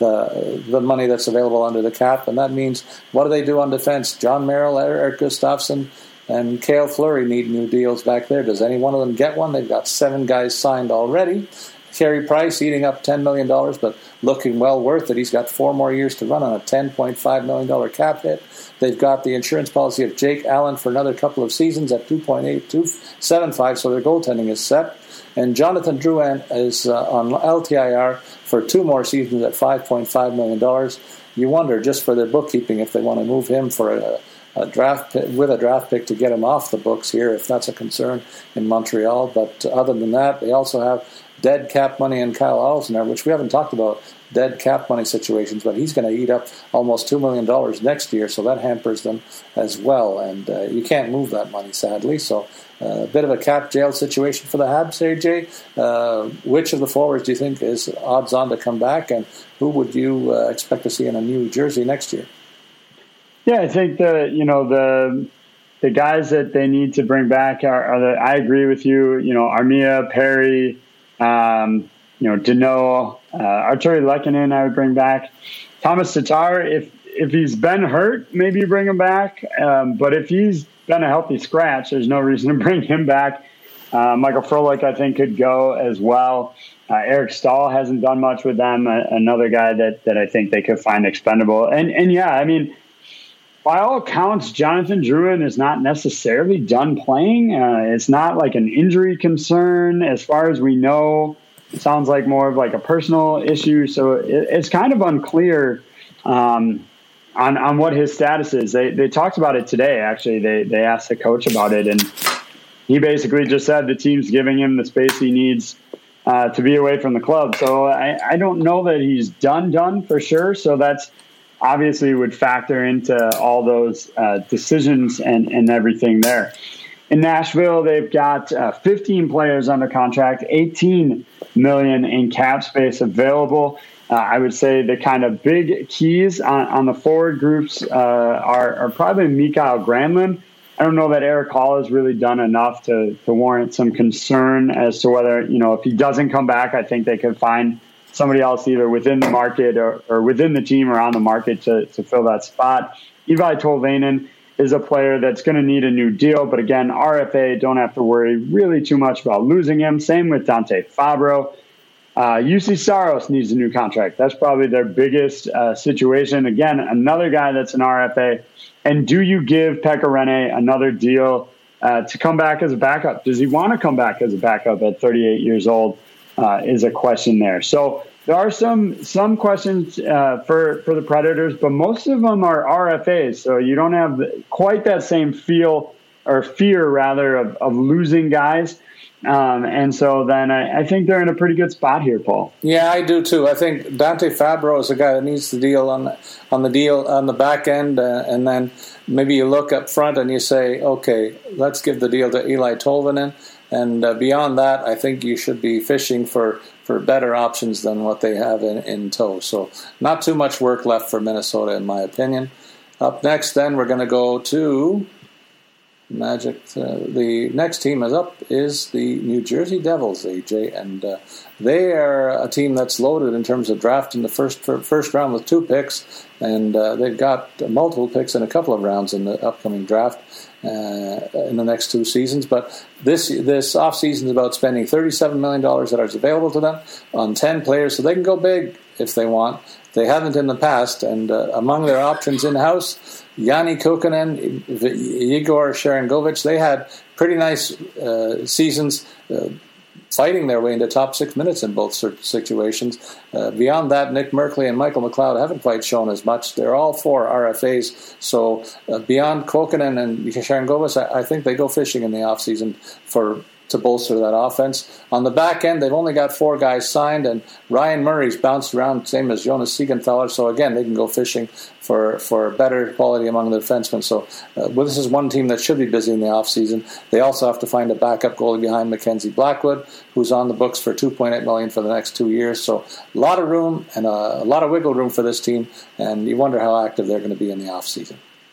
the the money that's available under the cap, and that means what do they do on defense? John Merrill, Eric Gustafsson, and Cale Fleury need new deals back there. Does any one of them get one? They've got seven guys signed already. Carey Price eating up ten million dollars, but looking well worth it. He's got four more years to run on a ten point five million dollars cap hit. They've got the insurance policy of Jake Allen for another couple of seasons at two point eight two seven five, so their goaltending is set. And Jonathan Drouin is uh, on L T I R for two more seasons at five point five million dollars. You wonder, just for their bookkeeping, if they want to move him for a, a draft pick, with a draft pick to get him off the books here, if that's a concern in Montreal. But other than that, they also have dead cap money in Kyle Alsner, which we haven't talked about dead cap money situations, but he's going to eat up almost two million dollars next year, so that hampers them as well. And uh, you can't move that money, sadly. So uh, a bit of a cap jail situation for the Habs, A J. Uh, which of the forwards do you think is odds on to come back, and who would you uh, expect to see in a new jersey next year? Yeah, I think the you know the the guys that they need to bring back are, are the. I agree with you. You know, Armia, Perry, um, you know, Danault, uh, Arturi Lehkonen, I would bring back. Thomas Tatar, if if he's been hurt, maybe you bring him back. Um, but if he's been a healthy scratch, there's no reason to bring him back. Uh, Michael Frolik, I think, could go as well. Uh, Eric Stahl hasn't done much with them. Uh, another guy that that I think they could find expendable. And and yeah, I mean, by all accounts, Jonathan Drouin is not necessarily done playing. Uh, it's not like an injury concern, as far as we know. It sounds like more of like a personal issue. So it, it's kind of unclear um, on on what his status is. They they talked about it today. Actually, they they asked the coach about it, and he basically just said the team's giving him the space he needs uh, to be away from the club. So I, I don't know that he's done, done for sure. So that's obviously would factor into all those uh, decisions and, and everything there. In Nashville, they've got uh, fifteen players under contract, eighteen million dollars in cap space available. Uh, I would say the kind of big keys on, on the forward groups uh, are, are probably Mikael Granlund. I don't know that Eric Hall has really done enough to, to warrant some concern as to whether, you know, if he doesn't come back, I think they could find somebody else either within the market or, or within the team or on the market to, to fill that spot. Eeli Tolvanen is a player that's going to need a new deal. But again, R F A, don't have to worry really too much about losing him. Same with Dante Fabro. Uh, U C Saros needs a new contract. That's probably their biggest uh, situation. Again, another guy that's an R F A. And do you give Pekka Rinne another deal uh, to come back as a backup? Does he want to come back as a backup at thirty-eight years old uh, is a question there. So there are some some questions uh, for, for the Predators, but most of them are R F As. So you don't have quite that same feel or fear, rather, of, of losing guys. Um, and so then I, I think they're in a pretty good spot here, Paul. Yeah, I do too. I think Dante Fabro is a guy that needs the deal on the, on the deal on the back end, uh, and then maybe you look up front and you say, okay, let's give the deal to Eeli Tolvanen, and uh, beyond that, I think you should be fishing for, for better options than what they have in, in tow. So not too much work left for Minnesota, in my opinion. Up next, then we're going to go to Magic. Uh, the next team is up is the New Jersey Devils, A J, and uh, they are a team that's loaded in terms of draft in the first first round with two picks, and uh, they've got multiple picks in a couple of rounds in the upcoming draft uh, in the next two seasons. But this this offseason is about spending thirty-seven million dollars that is available to them on ten players, so they can go big if they want. They haven't in the past, and uh, among their options in-house, Yanni Kukkonen, Igor Sharangovich, they had pretty nice uh, seasons uh, fighting their way into top six minutes in both situations. Uh, beyond that, Nick Merkley and Michael McLeod haven't quite shown as much. They're all four R F As, so uh, beyond Kukkonen and Sharangovich, I, I think they go fishing in the offseason for to bolster that offense. On the back end, they've only got four guys signed, and Ryan Murray's bounced around, same as Jonas Siegenthaler, so again, they can go fishing for, for better quality among the defensemen. So uh, well, this is one team that should be busy in the offseason. They also have to find a backup goalie behind Mackenzie Blackwood, who's on the books for two point eight million dollars for the next two years. So a lot of room and a, a lot of wiggle room for this team, and you wonder how active they're going to be in the offseason.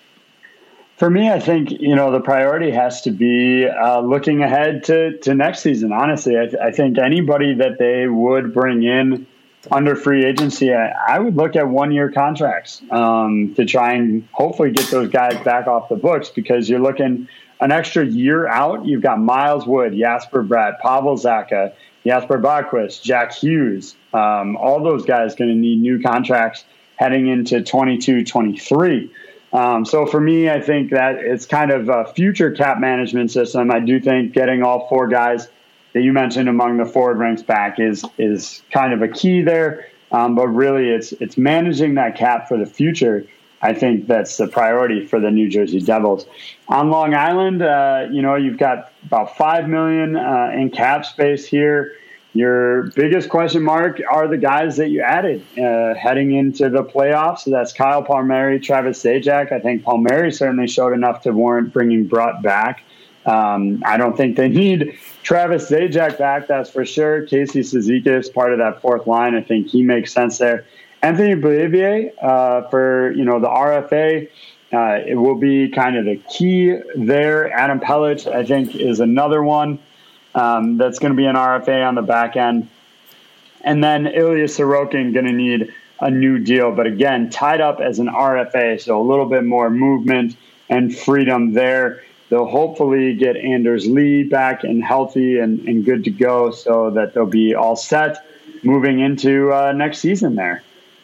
For me, I think, you know, the priority has to be uh, looking ahead to, to next season. Honestly, I, th- I think anybody that they would bring in under free agency, I, I would look at one-year contracts um, to try and hopefully get those guys back off the books, because you're looking an extra year out. You've got Miles Wood, Jasper Bratt, Pavel Zacha, Jasper Bakquist, Jack Hughes. Um, all those guys going to need new contracts heading into twenty-two twenty-three. Um, so for me, I think that it's kind of a future cap management system. I do think getting all four guys that you mentioned among the forward ranks back is is kind of a key there. Um, but really, it's it's managing that cap for the future. I think that's the priority for the New Jersey Devils. On Long Island, uh, you know, you've got about five million dollars uh, in cap space here. your biggest question mark are the guys that you added uh, heading into the playoffs. So that's Kyle Palmieri, Travis Zajac. I think Palmieri certainly showed enough to warrant bringing Brett back. Um, I don't think they need Travis Zajac back, that's for sure. Casey Cizikas, part of that fourth line. I think he makes sense there. Anthony Beauvillier uh, for, you know, the R F A. Uh, it will be kind of the key there. Adam Pelech, I think, is another one um, that's going to be an R F A on the back end. And then Ilya Sorokin going to need a new deal. But again, tied up as an R F A, so a little bit more movement and freedom there. They'll hopefully get Anders Lee back and healthy and, and good to go so that they'll be all set moving into uh, next season there.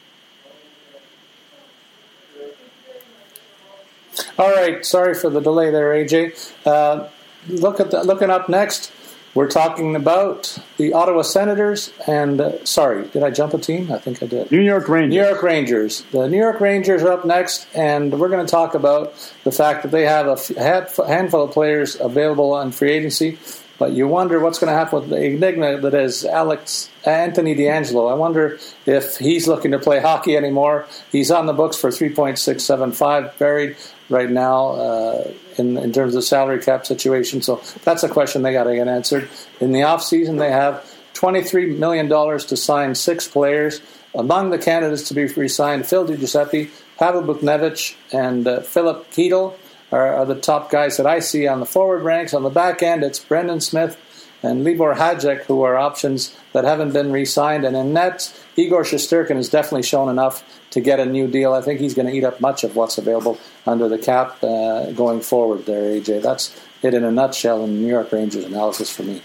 All right, sorry for the delay there, A J. Uh, look at the, looking up next, we're talking about the Ottawa Senators and, uh, sorry, did I jump a team? I think I did. New York Rangers. New York Rangers. The New York Rangers are up next, and we're going to talk about the fact that they have a handful of players available on free agency, but you wonder what's going to happen with the enigma that is Alex Anthony DeAngelo. I wonder if he's looking to play hockey anymore. He's on the books for three point six seven five, buried right now uh, in, in terms of salary cap situation. So that's a question they got to get answered. In the offseason, they have twenty-three million dollars to sign six players. Among the candidates to be re-signed, Phil DiGiuseppe, Pavel Buchnevich, and uh, Philip Keedle are, are the top guys that I see on the forward ranks. On the back end, it's Brendan Smith and Libor Hajek, who are options that haven't been re-signed. And in net, Igor Shesterkin has definitely shown enough to get a new deal. I think he's going to eat up much of what's available under the cap uh, going forward there, A J. That's it in a nutshell in New York Rangers analysis for me.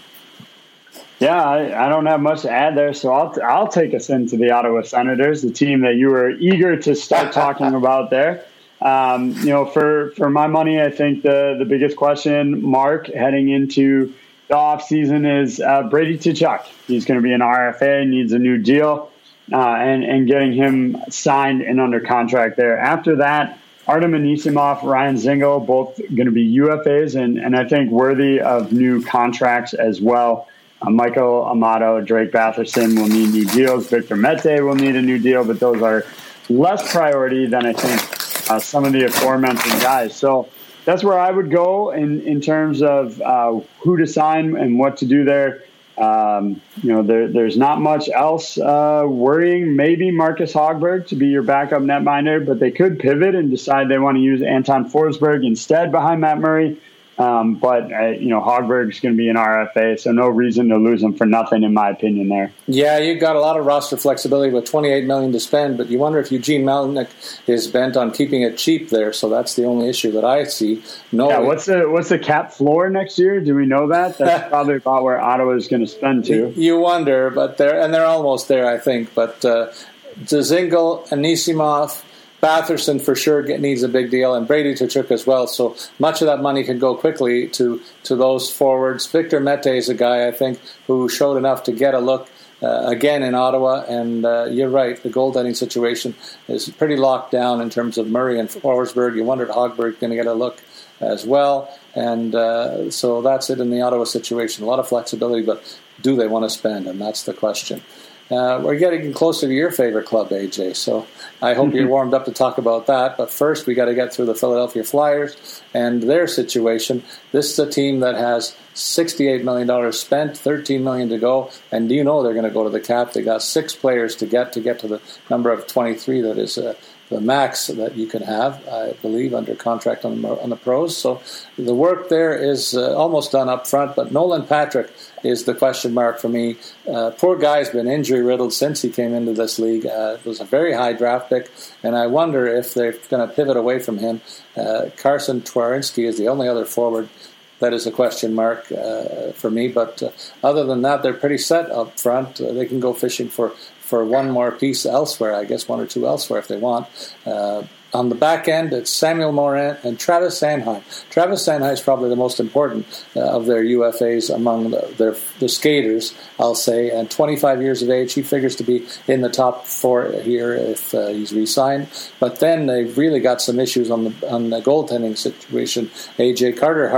Yeah, I, I don't have much to add there, so I'll I'll take us into the Ottawa Senators, the team that you were eager to start talking about there. Um, you know, for, for my money, I think the, the biggest question mark heading into the offseason is uh, Brady Tkachuk. He's going to be an R F A, needs a new deal, uh, and, and getting him signed and under contract there. After that, Artem Anisimov, Ryan Zingle, both going to be U F As, and, and I think worthy of new contracts as well. Uh, Michael Amato, Drake Batherson will need new deals. Victor Mete will need a new deal, but those are less priority than I think uh, some of the aforementioned guys. So that's where I would go in, in terms of uh, who to sign and what to do there. Um, you know, there, there's not much else uh, worrying. Maybe Marcus Hogberg to be your backup netminder, but they could pivot and decide they want to use Anton Forsberg instead behind Matt Murray. Um, but, uh, you know, Hogberg's going to be an R F A, so no reason to lose him for nothing, in my opinion there. Yeah, you've got a lot of roster flexibility with twenty-eight million dollars to spend, but you wonder if Eugene Melnyk is bent on keeping it cheap there, so that's the only issue that I see. No, yeah, what's the what's the cap floor next year? Do we know that? That's probably about where Ottawa is going to spend to. You wonder, but they're, and they're almost there, I think. But uh, Dzingel, Anisimov, Batherson for sure get, needs a big deal, and Brady Tkachuk as well. So much of that money can go quickly to, to those forwards. Victor Mete is a guy, I think, who showed enough to get a look uh, again in Ottawa. And uh, you're right, the goaltending situation is pretty locked down in terms of Murray and Forsberg. You wondered Hogberg going to get a look as well. And uh, so that's it in the Ottawa situation. A lot of flexibility, but do they want to spend? And that's the question. Uh, we're getting closer to your favorite club, A J, so I hope you're warmed up to talk about that. But first, we got to get through the Philadelphia Flyers and their situation. This is a team that has sixty-eight million dollars spent, thirteen million dollars to go, and do you know they're going to go to the cap? They got six players to get to get to the number of twenty-three that is uh, the max that you can have, I believe, under contract on the, on the pros. So the work there is uh, almost done up front, but Nolan Patrick is the question mark for me. Uh, poor guy's been injury-riddled since he came into this league. Uh, it was a very high draft pick, and I wonder if they're going to pivot away from him. Uh, Carson Twarynski is the only other forward that is a question mark uh, for me, but uh, other than that, they're pretty set up front. Uh, they can go fishing for for one more piece elsewhere, I guess one or two elsewhere if they want. Uh, on the back end, it's Samuel Morin and Travis Sanheim. Travis Sanheim is probably the most important uh, of their U F As among the, their the skaters, I'll say. And twenty-five years of age, he figures to be in the top four here if uh, he's re-signed. But then they've really got some issues on the on the goaltending situation. A J Carter Hart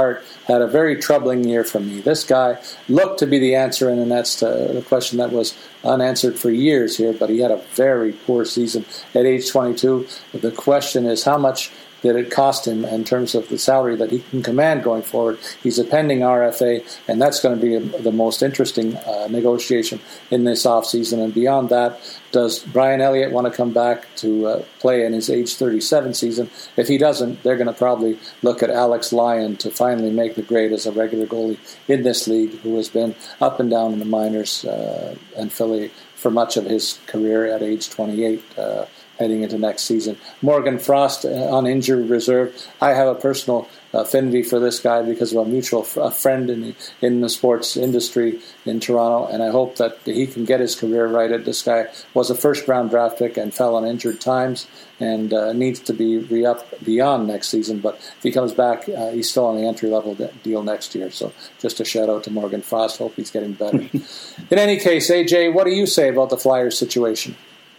had a very troubling year for me. This guy looked to be the answer in the Nets to the question that was unanswered for years here, but he had a very poor season at age twenty-two. The question is, how much did it cost him in terms of the salary that he can command going forward? He's a pending R F A, and that's going to be a, the most interesting uh, negotiation in this offseason. And beyond that, does Brian Elliott want to come back to uh, play in his age thirty-seven season? If he doesn't, they're going to probably look at Alex Lyon to finally make the grade as a regular goalie in this league, who has been up and down in the minors uh, and Philly for much of his career at age twenty-eight. Uh, heading into next season. Morgan Frost uh, on injured reserve. I have a personal affinity for this guy because of a mutual f- a friend in the, in the sports industry in Toronto, and I hope that he can get his career righted. This guy was a first-round draft pick and fell on injured times and uh, needs to be re-upped beyond next season, but if he comes back, uh, he's still on the entry-level de- deal next year. So just a shout-out to Morgan Frost. Hope he's getting better. In any case, A J, what do you say about the Flyers situation?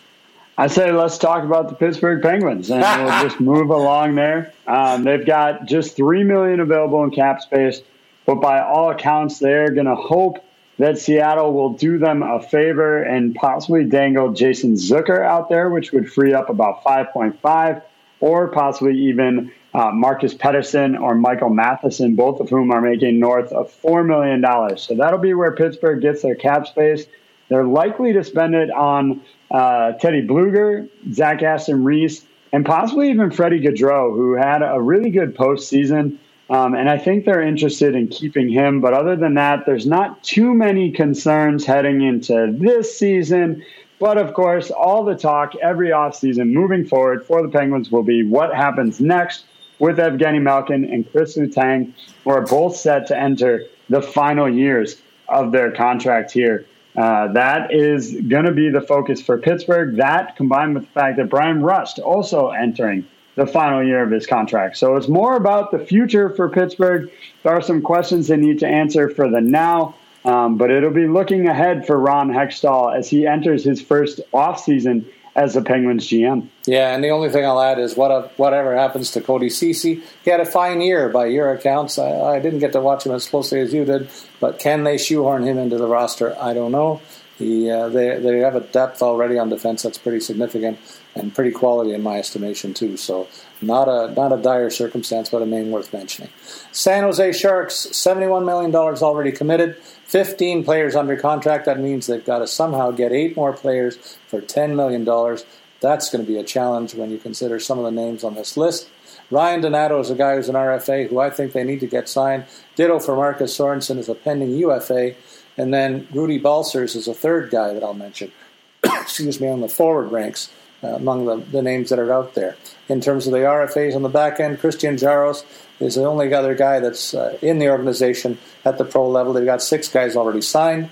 I say let's talk about the Pittsburgh Penguins, and we'll just move along there. Um, they've got just three million dollars available in cap space, but by all accounts, they're going to hope that Seattle will do them a favor and possibly dangle Jason Zucker out there, which would free up about five point five, or possibly even uh, Marcus Pettersson or Michael Matheson, both of whom are making north of four million dollars. So that'll be where Pittsburgh gets their cap space. They're likely to spend it on uh, Teddy Bluger, Zach Aston Reese, and possibly even Freddie Gaudreau, who had a really good postseason. Um, and I think they're interested in keeping him. But other than that, there's not too many concerns heading into this season. But, of course, all the talk every offseason moving forward for the Penguins will be what happens next with Evgeny Malkin and Chris Letang, who are both set to enter the final years of their contract here. Uh, that is going to be the focus for Pittsburgh. That combined with the fact that Brian Rust also entering the final year of his contract. So it's more about the future for Pittsburgh. There are some questions they need to answer for the now, um, but it'll be looking ahead for Ron Hextall as he enters his first offseason as the Penguins G M. Yeah, and the only thing I'll add is what a, whatever happens to Cody Ceci. He had a fine year by your accounts. I, I didn't get to watch him as closely as you did, but can they shoehorn him into the roster? I don't know. He, uh, they they have a depth already on defense that's pretty significant and pretty quality in my estimation too. So not a not a dire circumstance, but a name worth mentioning. San Jose Sharks, seventy-one million dollars already committed, fifteen players under contract. That means they've got to somehow get eight more players for ten million dollars. That's going to be a challenge when you consider some of the names on this list. Ryan Donato is a guy who's an R F A who I think they need to get signed. Ditto for Marcus Sorensen is a pending U F A. And then Rudy Balcers is a third guy that I'll mention, excuse me, on the forward ranks uh, among the, the names that are out there. In terms of the R F As on the back end, Christian Jaros is the only other guy that's uh, in the organization at the pro level. They've got six guys already signed.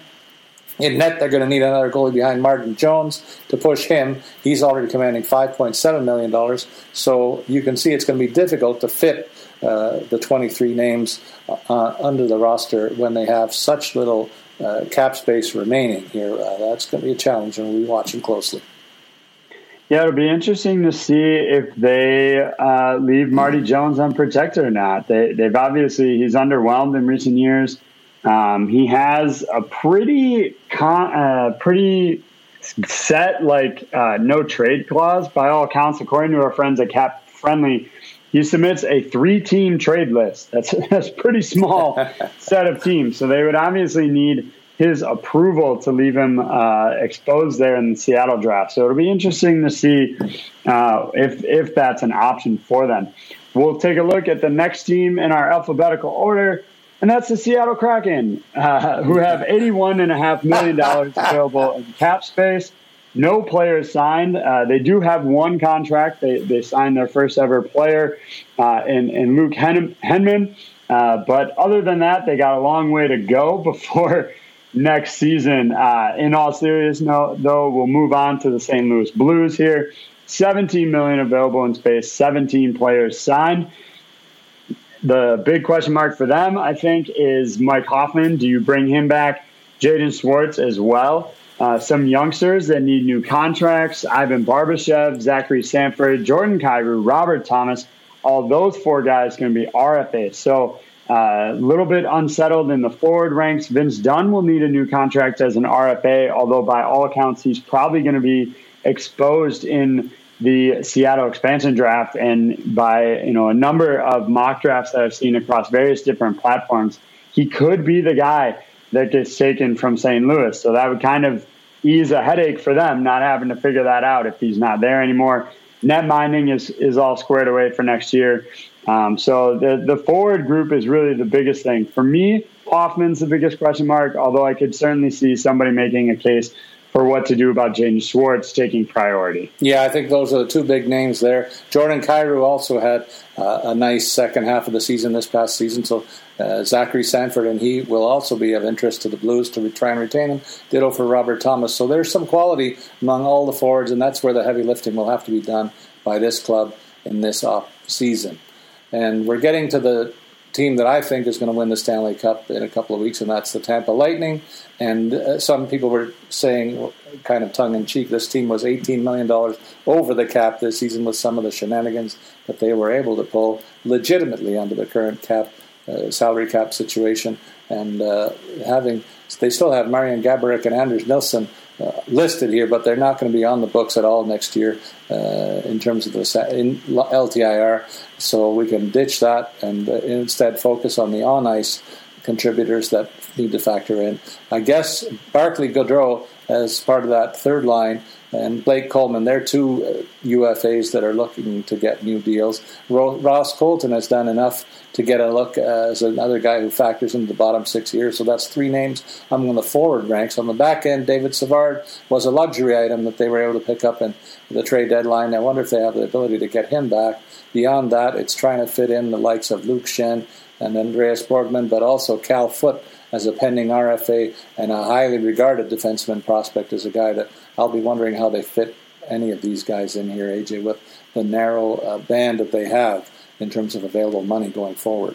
In net, they're going to need another goalie behind Martin Jones to push him. He's already commanding five point seven million dollars. So you can see it's going to be difficult to fit uh, the twenty-three names uh, under the roster when they have such little uh, cap space remaining here. Uh, that's going to be a challenge, and we'll be watching closely. Yeah, it'll be interesting to see if they uh, leave Marty Jones unprotected or not. They, they've obviously, he's underwhelmed in recent years. Um, he has a pretty, con- uh, pretty set, like, uh, no trade clause by all accounts. According to our friends at Cap Friendly, he submits a three-team trade list. That's, that's a pretty small set of teams. So they would obviously need his approval to leave him uh, exposed there in the Seattle draft. So it'll be interesting to see uh, if if that's an option for them. We'll take a look at the next team in our alphabetical order, and that's the Seattle Kraken, uh, who have eighty-one point five million dollars available in cap space. No players signed. Uh, they do have one contract. They they signed their first ever player uh, in, in Luke Hen- Henman. Uh, but other than that, they got a long way to go before next season. Uh, in all seriousness, though, we'll move on to the Saint Louis Blues here. seventeen million dollars available in space, seventeen players signed. The big question mark for them, I think, is Mike Hoffman. Do you bring him back? Jaden Schwartz as well. Uh, some youngsters that need new contracts, Ivan Barbashev, Zachary Sanford, Jordan Kyrou, Robert Thomas, all those four guys going to be R F As. So A uh, little bit unsettled in the forward ranks. Vince Dunn will need a new contract as an R F A, although by all accounts, he's probably going to be exposed in the Seattle expansion draft. And by, you know, a number of mock drafts that I've seen across various different platforms, he could be the guy that gets taken from Saint Louis. So that would kind of ease a headache for them, not having to figure that out if he's not there anymore. Net minding is, is all squared away for next year. Um, so the, the forward group is really the biggest thing. For me, Hoffman's the biggest question mark, although I could certainly see somebody making a case for what to do about Jaden Schwartz taking priority. Yeah, I think those are the two big names there. Jordan Kyrou also had uh, a nice second half of the season this past season, so uh, Zachary Sanford and he will also be of interest to the Blues to try and retain him. Ditto for Robert Thomas. So there's some quality among all the forwards, and that's where the heavy lifting will have to be done by this club in this off season. And we're getting to the team that I think is going to win the Stanley Cup in a couple of weeks, and that's the Tampa Lightning. And uh, some people were saying, kind of tongue-in-cheek, this team was eighteen million dollars over the cap this season with some of the shenanigans that they were able to pull legitimately under the current cap uh, salary cap situation. And uh, having they still have Marian Gaborik and Anders Nilsson uh, listed here, but they're not going to be on the books at all next year uh, in terms of the in L T I R. So we can ditch that and uh, instead focus on the on-ice contributors that need to factor in. I guess Barclay Goodrow as part of that third line and Blake Coleman, they're two uh, U F As that are looking to get new deals. Ro- Ross Colton has done enough to get a look uh, as another guy who factors into the bottom six here. So that's three names among the forward ranks. On the back end, David Savard was a luxury item that they were able to pick up in the trade deadline. I wonder if they have the ability to get him back. Beyond that, it's trying to fit in the likes of Luke Shen and Andreas Borgman, but also Cal Foote as a pending R F A and a highly regarded defenseman prospect is a guy that I'll be wondering how they fit any of these guys in here, A J, with the narrow uh, band that they have in terms of available money going forward.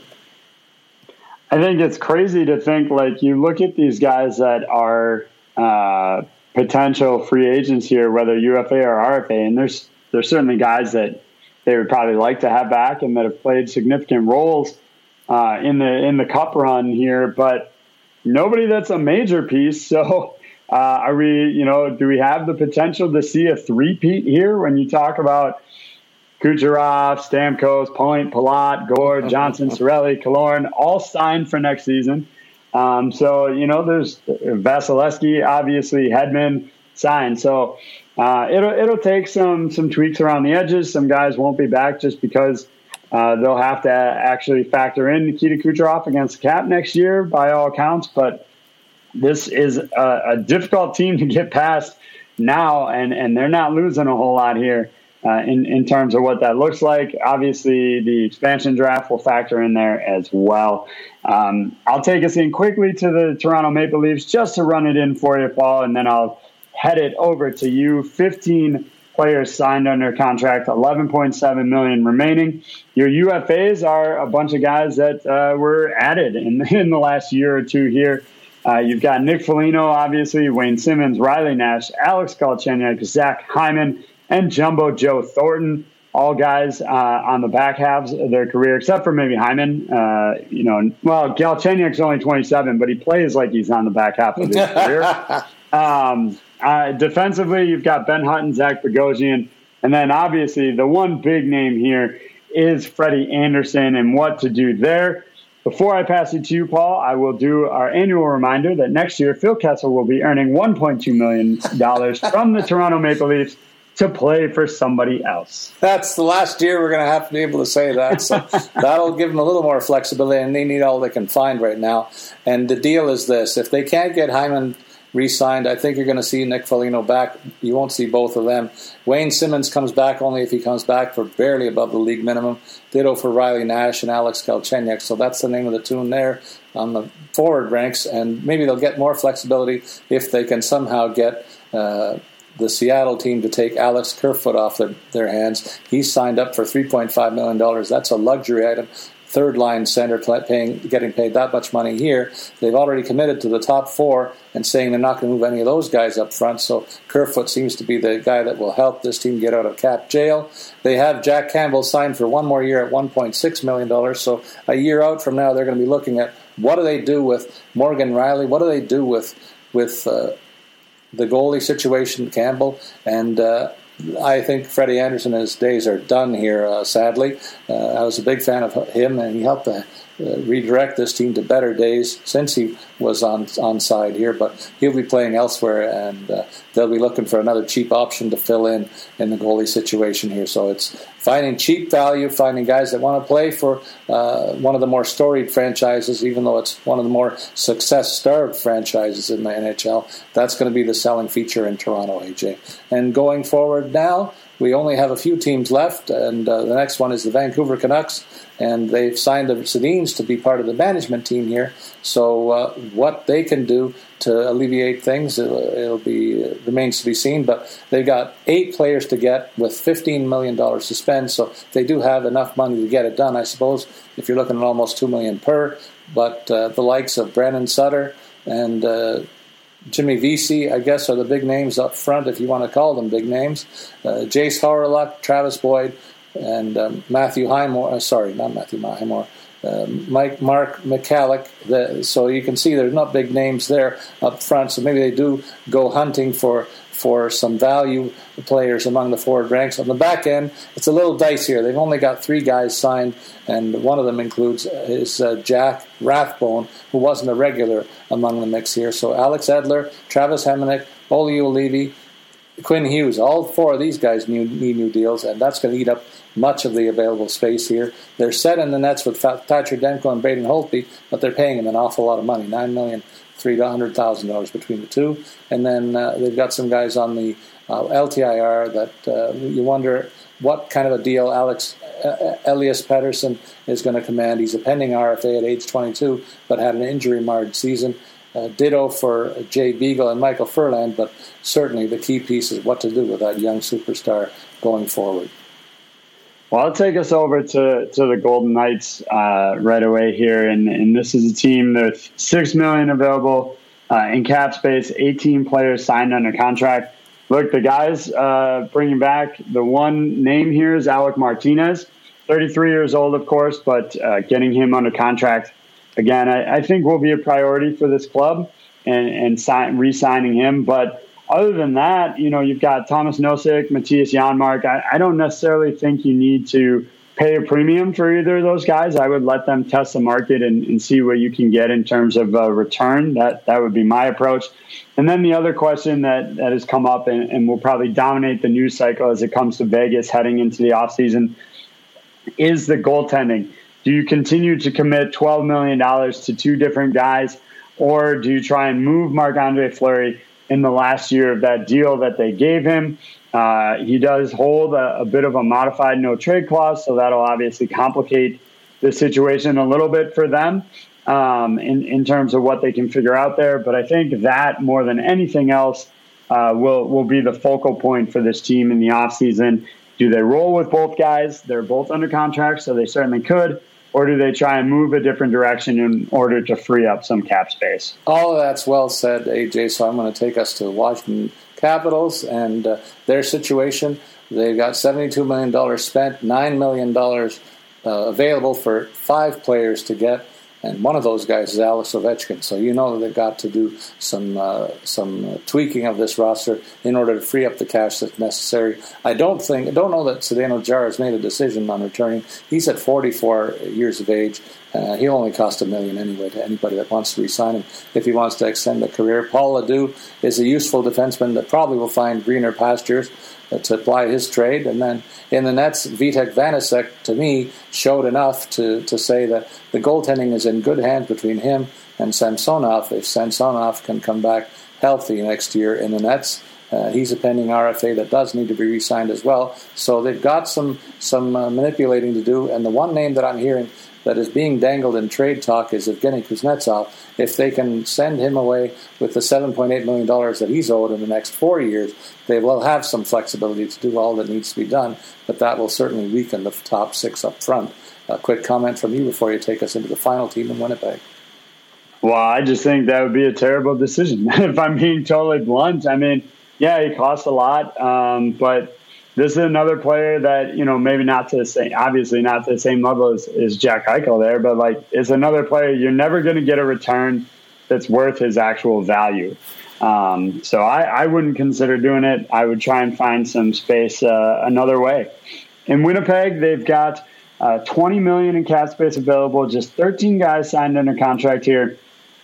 I think it's crazy to think, like, you look at these guys that are uh, potential free agents here, whether U F A or R F A, and there's there's certainly guys that they would probably like to have back and that have played significant roles uh, in the in the cup run here, but nobody that's a major piece. So uh, are we, you know, do we have the potential to see a three-peat here when you talk about Kucherov, Stamkos, Point, Palat, Gord, Johnson, Cirelli, Killorn, all signed for next season. Um, so, you know, there's Vasilevsky, obviously, Hedman signed. So uh, it'll it'll take some some tweaks around the edges. Some guys won't be back just because uh, they'll have to actually factor in Nikita Kucherov against the cap next year, by all accounts. But this is a, a difficult team to get past now, and, and they're not losing a whole lot here. Uh, in, in terms of what that looks like. Obviously, the expansion draft will factor in there as well. Um, I'll take us in quickly to the Toronto Maple Leafs just to run it in for you, Paul, and then I'll head it over to you. fifteen players signed under contract, eleven point seven million dollars remaining. Your U F As are a bunch of guys that uh, were added in, in the last year or two here. Uh, you've got Nick Foligno, obviously, Wayne Simmons, Riley Nash, Alex Galchenyuk, Zach Hyman, and Jumbo Joe Thornton, all guys uh, on the back halves of their career, except for maybe Hyman. Uh, you know, well, Galchenyuk's only twenty-seven, but he plays like he's on the back half of his career. Um, uh, defensively, you've got Ben Hutton, Zach Bogosian, and then obviously the one big name here is Freddie Anderson and what to do there. Before I pass it to you, Paul, I will do our annual reminder that next year Phil Kessel will be earning one point two million dollars from the Toronto Maple Leafs to play for somebody else. That's the last year we're going to have to be able to say that. So that'll give them a little more flexibility, and they need all they can find right now. And the deal is this. If they can't get Hyman re-signed, I think you're going to see Nick Foligno back. You won't see both of them. Wayne Simmons comes back only if he comes back for barely above the league minimum. Ditto for Riley Nash and Alex Galchenyuk. So that's the name of the tune there on the forward ranks. And maybe they'll get more flexibility if they can somehow get uh, the Seattle team to take Alex Kerfoot off their, their hands. He's signed up for three point five million dollars. That's a luxury item. third-line center paying, getting paid that much money here. They've already committed to the top four and saying they're not going to move any of those guys up front, so Kerfoot seems to be the guy that will help this team get out of cap jail. They have Jack Campbell signed for one more year at one point six million dollars, so a year out from now they're going to be looking at what do they do with Morgan Riley, what do they do with, with uh, the goalie situation, Campbell, and uh, I think Freddie Anderson, his days are done here, uh, sadly. Uh, I was a big fan of him, and he helped uh, redirect this team to better days since he was on, on side here, but he'll be playing elsewhere, and uh, they'll be looking for another cheap option to fill in in the goalie situation here. So it's finding cheap value, finding guys that want to play for uh, one of the more storied franchises, even though it's one of the more success-starved franchises in the N H L. That's going to be the selling feature in Toronto, A J. And going forward now, we only have a few teams left, and uh, the next one is the Vancouver Canucks, and they've signed the Sedins to be part of the management team here. So uh, what they can do to alleviate things, it'll, it'll be it remains to be seen. But they've got eight players to get with fifteen million dollars to spend, so they do have enough money to get it done, I suppose, if you're looking at almost two million dollars per. But uh, the likes of Brennan Sutter and uh, Jimmy Vesey, I guess, are the big names up front, if you want to call them big names. Uh, Jace Hawryluk, Travis Boyd, and um, Matthew Highmore. Uh, sorry, not Matthew Highmore. Uh, Mike Mark McCallick. The, so you can see there's not big names there up front. So maybe they do go hunting for for some value players among the forward ranks. On the back end, it's a little dicier. They've only got three guys signed, and one of them includes is uh, Jack Rathbone, who wasn't a regular among the mix here. So Alex Edler, Travis Hamonic, Olli Juolevi, Quinn Hughes, all four of these guys need new deals, and that's going to eat up much of the available space here. They're set in the nets with Thatcher Demko and Braden Holtby, but they're paying them an awful lot of money, nine million dollars, three hundred thousand dollars between the two. And then uh, they've got some guys on the uh, L T I R that uh, you wonder what kind of a deal Alex uh, Elias Pettersson is going to command. He's a pending R F A at age twenty-two, but had an injury-marred season. Uh, ditto for Jay Beagle and Michael Furland, but certainly the key piece is what to do with that young superstar going forward. Well, I'll take us over to, to the Golden Knights uh, right away here, and, and this is a team with six million dollars available uh, in cap space, eighteen players signed under contract. Look, the guys uh, bringing back, the one name here is Alec Martinez, thirty-three years old, of course, but uh, getting him under contract, again, I, I think will be a priority for this club and, and sign, re-signing him. But other than that, you know, you've got Thomas Nosek, Matthias Janmark. I, I don't necessarily think you need to pay a premium for either of those guys. I would let them test the market and, and see what you can get in terms of uh, return. That that would be my approach. And then the other question that, that has come up and, and will probably dominate the news cycle as it comes to Vegas heading into the offseason is the goaltending. Do you continue to commit twelve million dollars to two different guys, or do you try and move Marc-Andre Fleury in the last year of that deal that they gave him? Uh, he does hold a, a bit of a modified no-trade clause, so that'll obviously complicate the situation a little bit for them um, in, in terms of what they can figure out there. But I think that, more than anything else, uh, will, will be the focal point for this team in the offseason. Do they roll with both guys? They're both under contract, so they certainly could. Or do they try and move a different direction in order to free up some cap space? All of that's well said, A J, so I'm going to take us to Washington Capitals and uh, their situation. They've got seventy-two million dollars spent, nine million dollars uh, available for five players to get, and one of those guys is Alex Ovechkin. So you know that they've got to do some uh, some uh, tweaking of this roster in order to free up the cash that's necessary. I don't think, I don't know that Zdeno Chara has made a decision on returning. He's at forty-four years of age. Uh, he'll only cost a million anyway to anybody that wants to re-sign him if he wants to extend a career. Paul Ledoux is a useful defenseman that probably will find greener pastures uh, to apply his trade. And then in the nets, Vitek Vanacek, to me, showed enough to, to say that the goaltending is in good hands between him and Samsonov. If Samsonov can come back healthy next year in the nets, uh, he's a pending R F A that does need to be re-signed as well. So they've got some, some uh, manipulating to do. And the one name that I'm hearing that is being dangled in trade talk is Evgeny Kuznetsov. If they can send him away with the seven point eight million dollars that he's owed in the next four years, they will have some flexibility to do all that needs to be done, but that will certainly weaken the top six up front. a quick comment from you before you take us into the final team in Winnipeg. Well, I just think that would be a terrible decision, if I'm being totally blunt. I mean, yeah, he costs a lot, um, but this is another player that, you know, maybe not to the same, obviously not to the same level as, as Jack Eichel there, but like it's another player you're never going to get a return that's worth his actual value. Um, so I, I wouldn't consider doing it. I would try and find some space uh, another way. In Winnipeg, they've got uh, twenty million dollars in cap space available, just thirteen guys signed under contract here.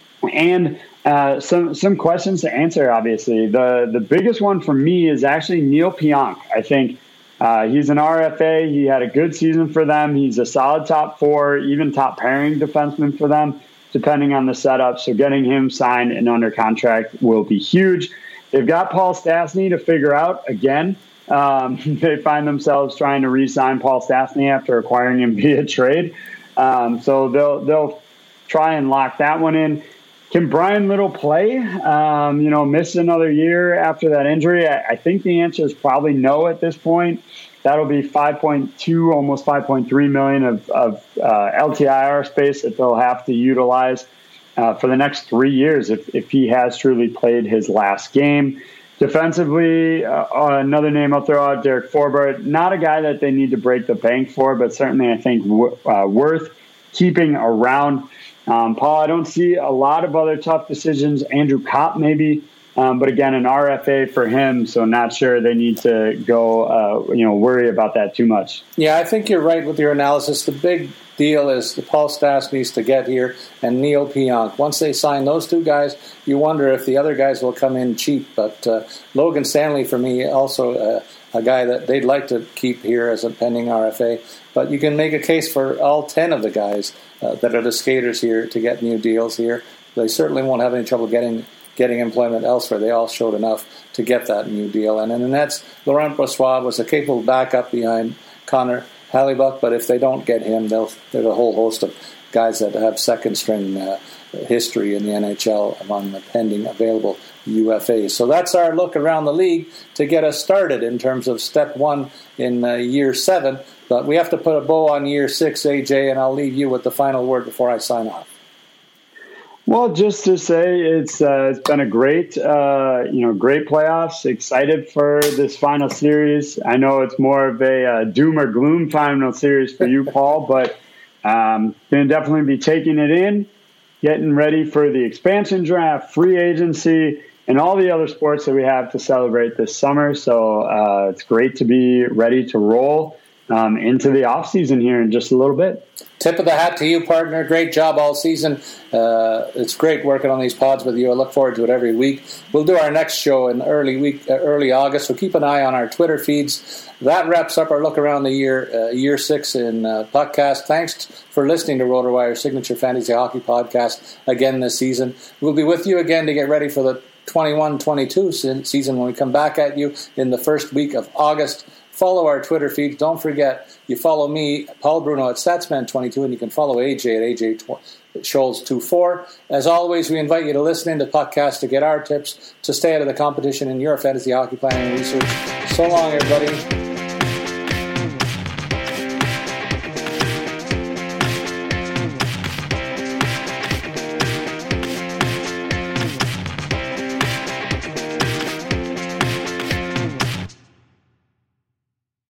And uh, some some questions to answer, obviously. The the biggest one for me is actually Neil Pionk. I think uh, he's an R F A. He had a good season for them. He's a solid top four, even top pairing defenseman for them, depending on the setup. So getting him signed and under contract will be huge. They've got Paul Stastny to figure out again. Um, they find themselves trying to re-sign Paul Stastny after acquiring him via trade. Um, so they'll they'll try and lock that one in. Can Brian Little play? Um, you know, miss another year after that injury? I, I think the answer is probably no at this point. That'll be five point two, almost five point three million of, of uh, L T I R space that they'll have to utilize uh, for the next three years if, if he has truly played his last game. Defensively, uh, another name I'll throw out, Derek Forbort. Not a guy that they need to break the bank for, but certainly I think w- uh, worth keeping around. Um, Paul, I don't see a lot of other tough decisions. Andrew Kopp maybe, um, but again, an R F A for him, so not sure they need to go, uh, you know, worry about that too much. Yeah, I think you're right with your analysis. The big deal is the Paul Stastny needs to get here and Neil Pionk. Once they sign those two guys, you wonder if the other guys will come in cheap. But uh, Logan Stanley, for me, also uh, a guy that they'd like to keep here as a pending R F A. But you can make a case for all ten of the guys uh, that are the skaters here to get new deals here. They certainly won't have any trouble getting getting employment elsewhere. They all showed enough to get that new deal. And in the Nets, Laurent Brossoit was a capable backup behind Connor Hellebuyck, but if they don't get him, they'll, there's a whole host of guys that have second-string uh, history in the N H L among the pending available U F As. So that's our look around the league to get us started in terms of step one in uh, year seven. But we have to put a bow on year six, A J, and I'll leave you with the final word before I sign off. Well, just to say it's uh, it's been a great uh, you know great playoffs. Excited for this final series. I know it's more of a uh, doom or gloom final series for you, Paul, but um, going to definitely be taking it in, getting ready for the expansion draft, free agency, and all the other sports that we have to celebrate this summer. So uh, it's great to be ready to roll um, into the off season here in just a little bit. Tip of the hat to you, partner. Great job all season. Uh, it's great working on these pods with you. I look forward to it every week. We'll do our next show in early week, uh, early August, so keep an eye on our Twitter feeds. That wraps up our look around the year, uh, year six in uh, Puckcast. Thanks for listening to RotoWire's signature fantasy hockey podcast again this season. We'll be with you again to get ready for the twenty-one twenty-two season when we come back at you in the first week of August. Follow our Twitter feeds. Don't forget, you follow me, Paul Bruno, at Statsman twenty-two, and you can follow A J at A J Scholes twenty-four. As always, we invite you to listen into the podcast to get our tips to stay out of the competition in your fantasy hockey planning research. So long, everybody.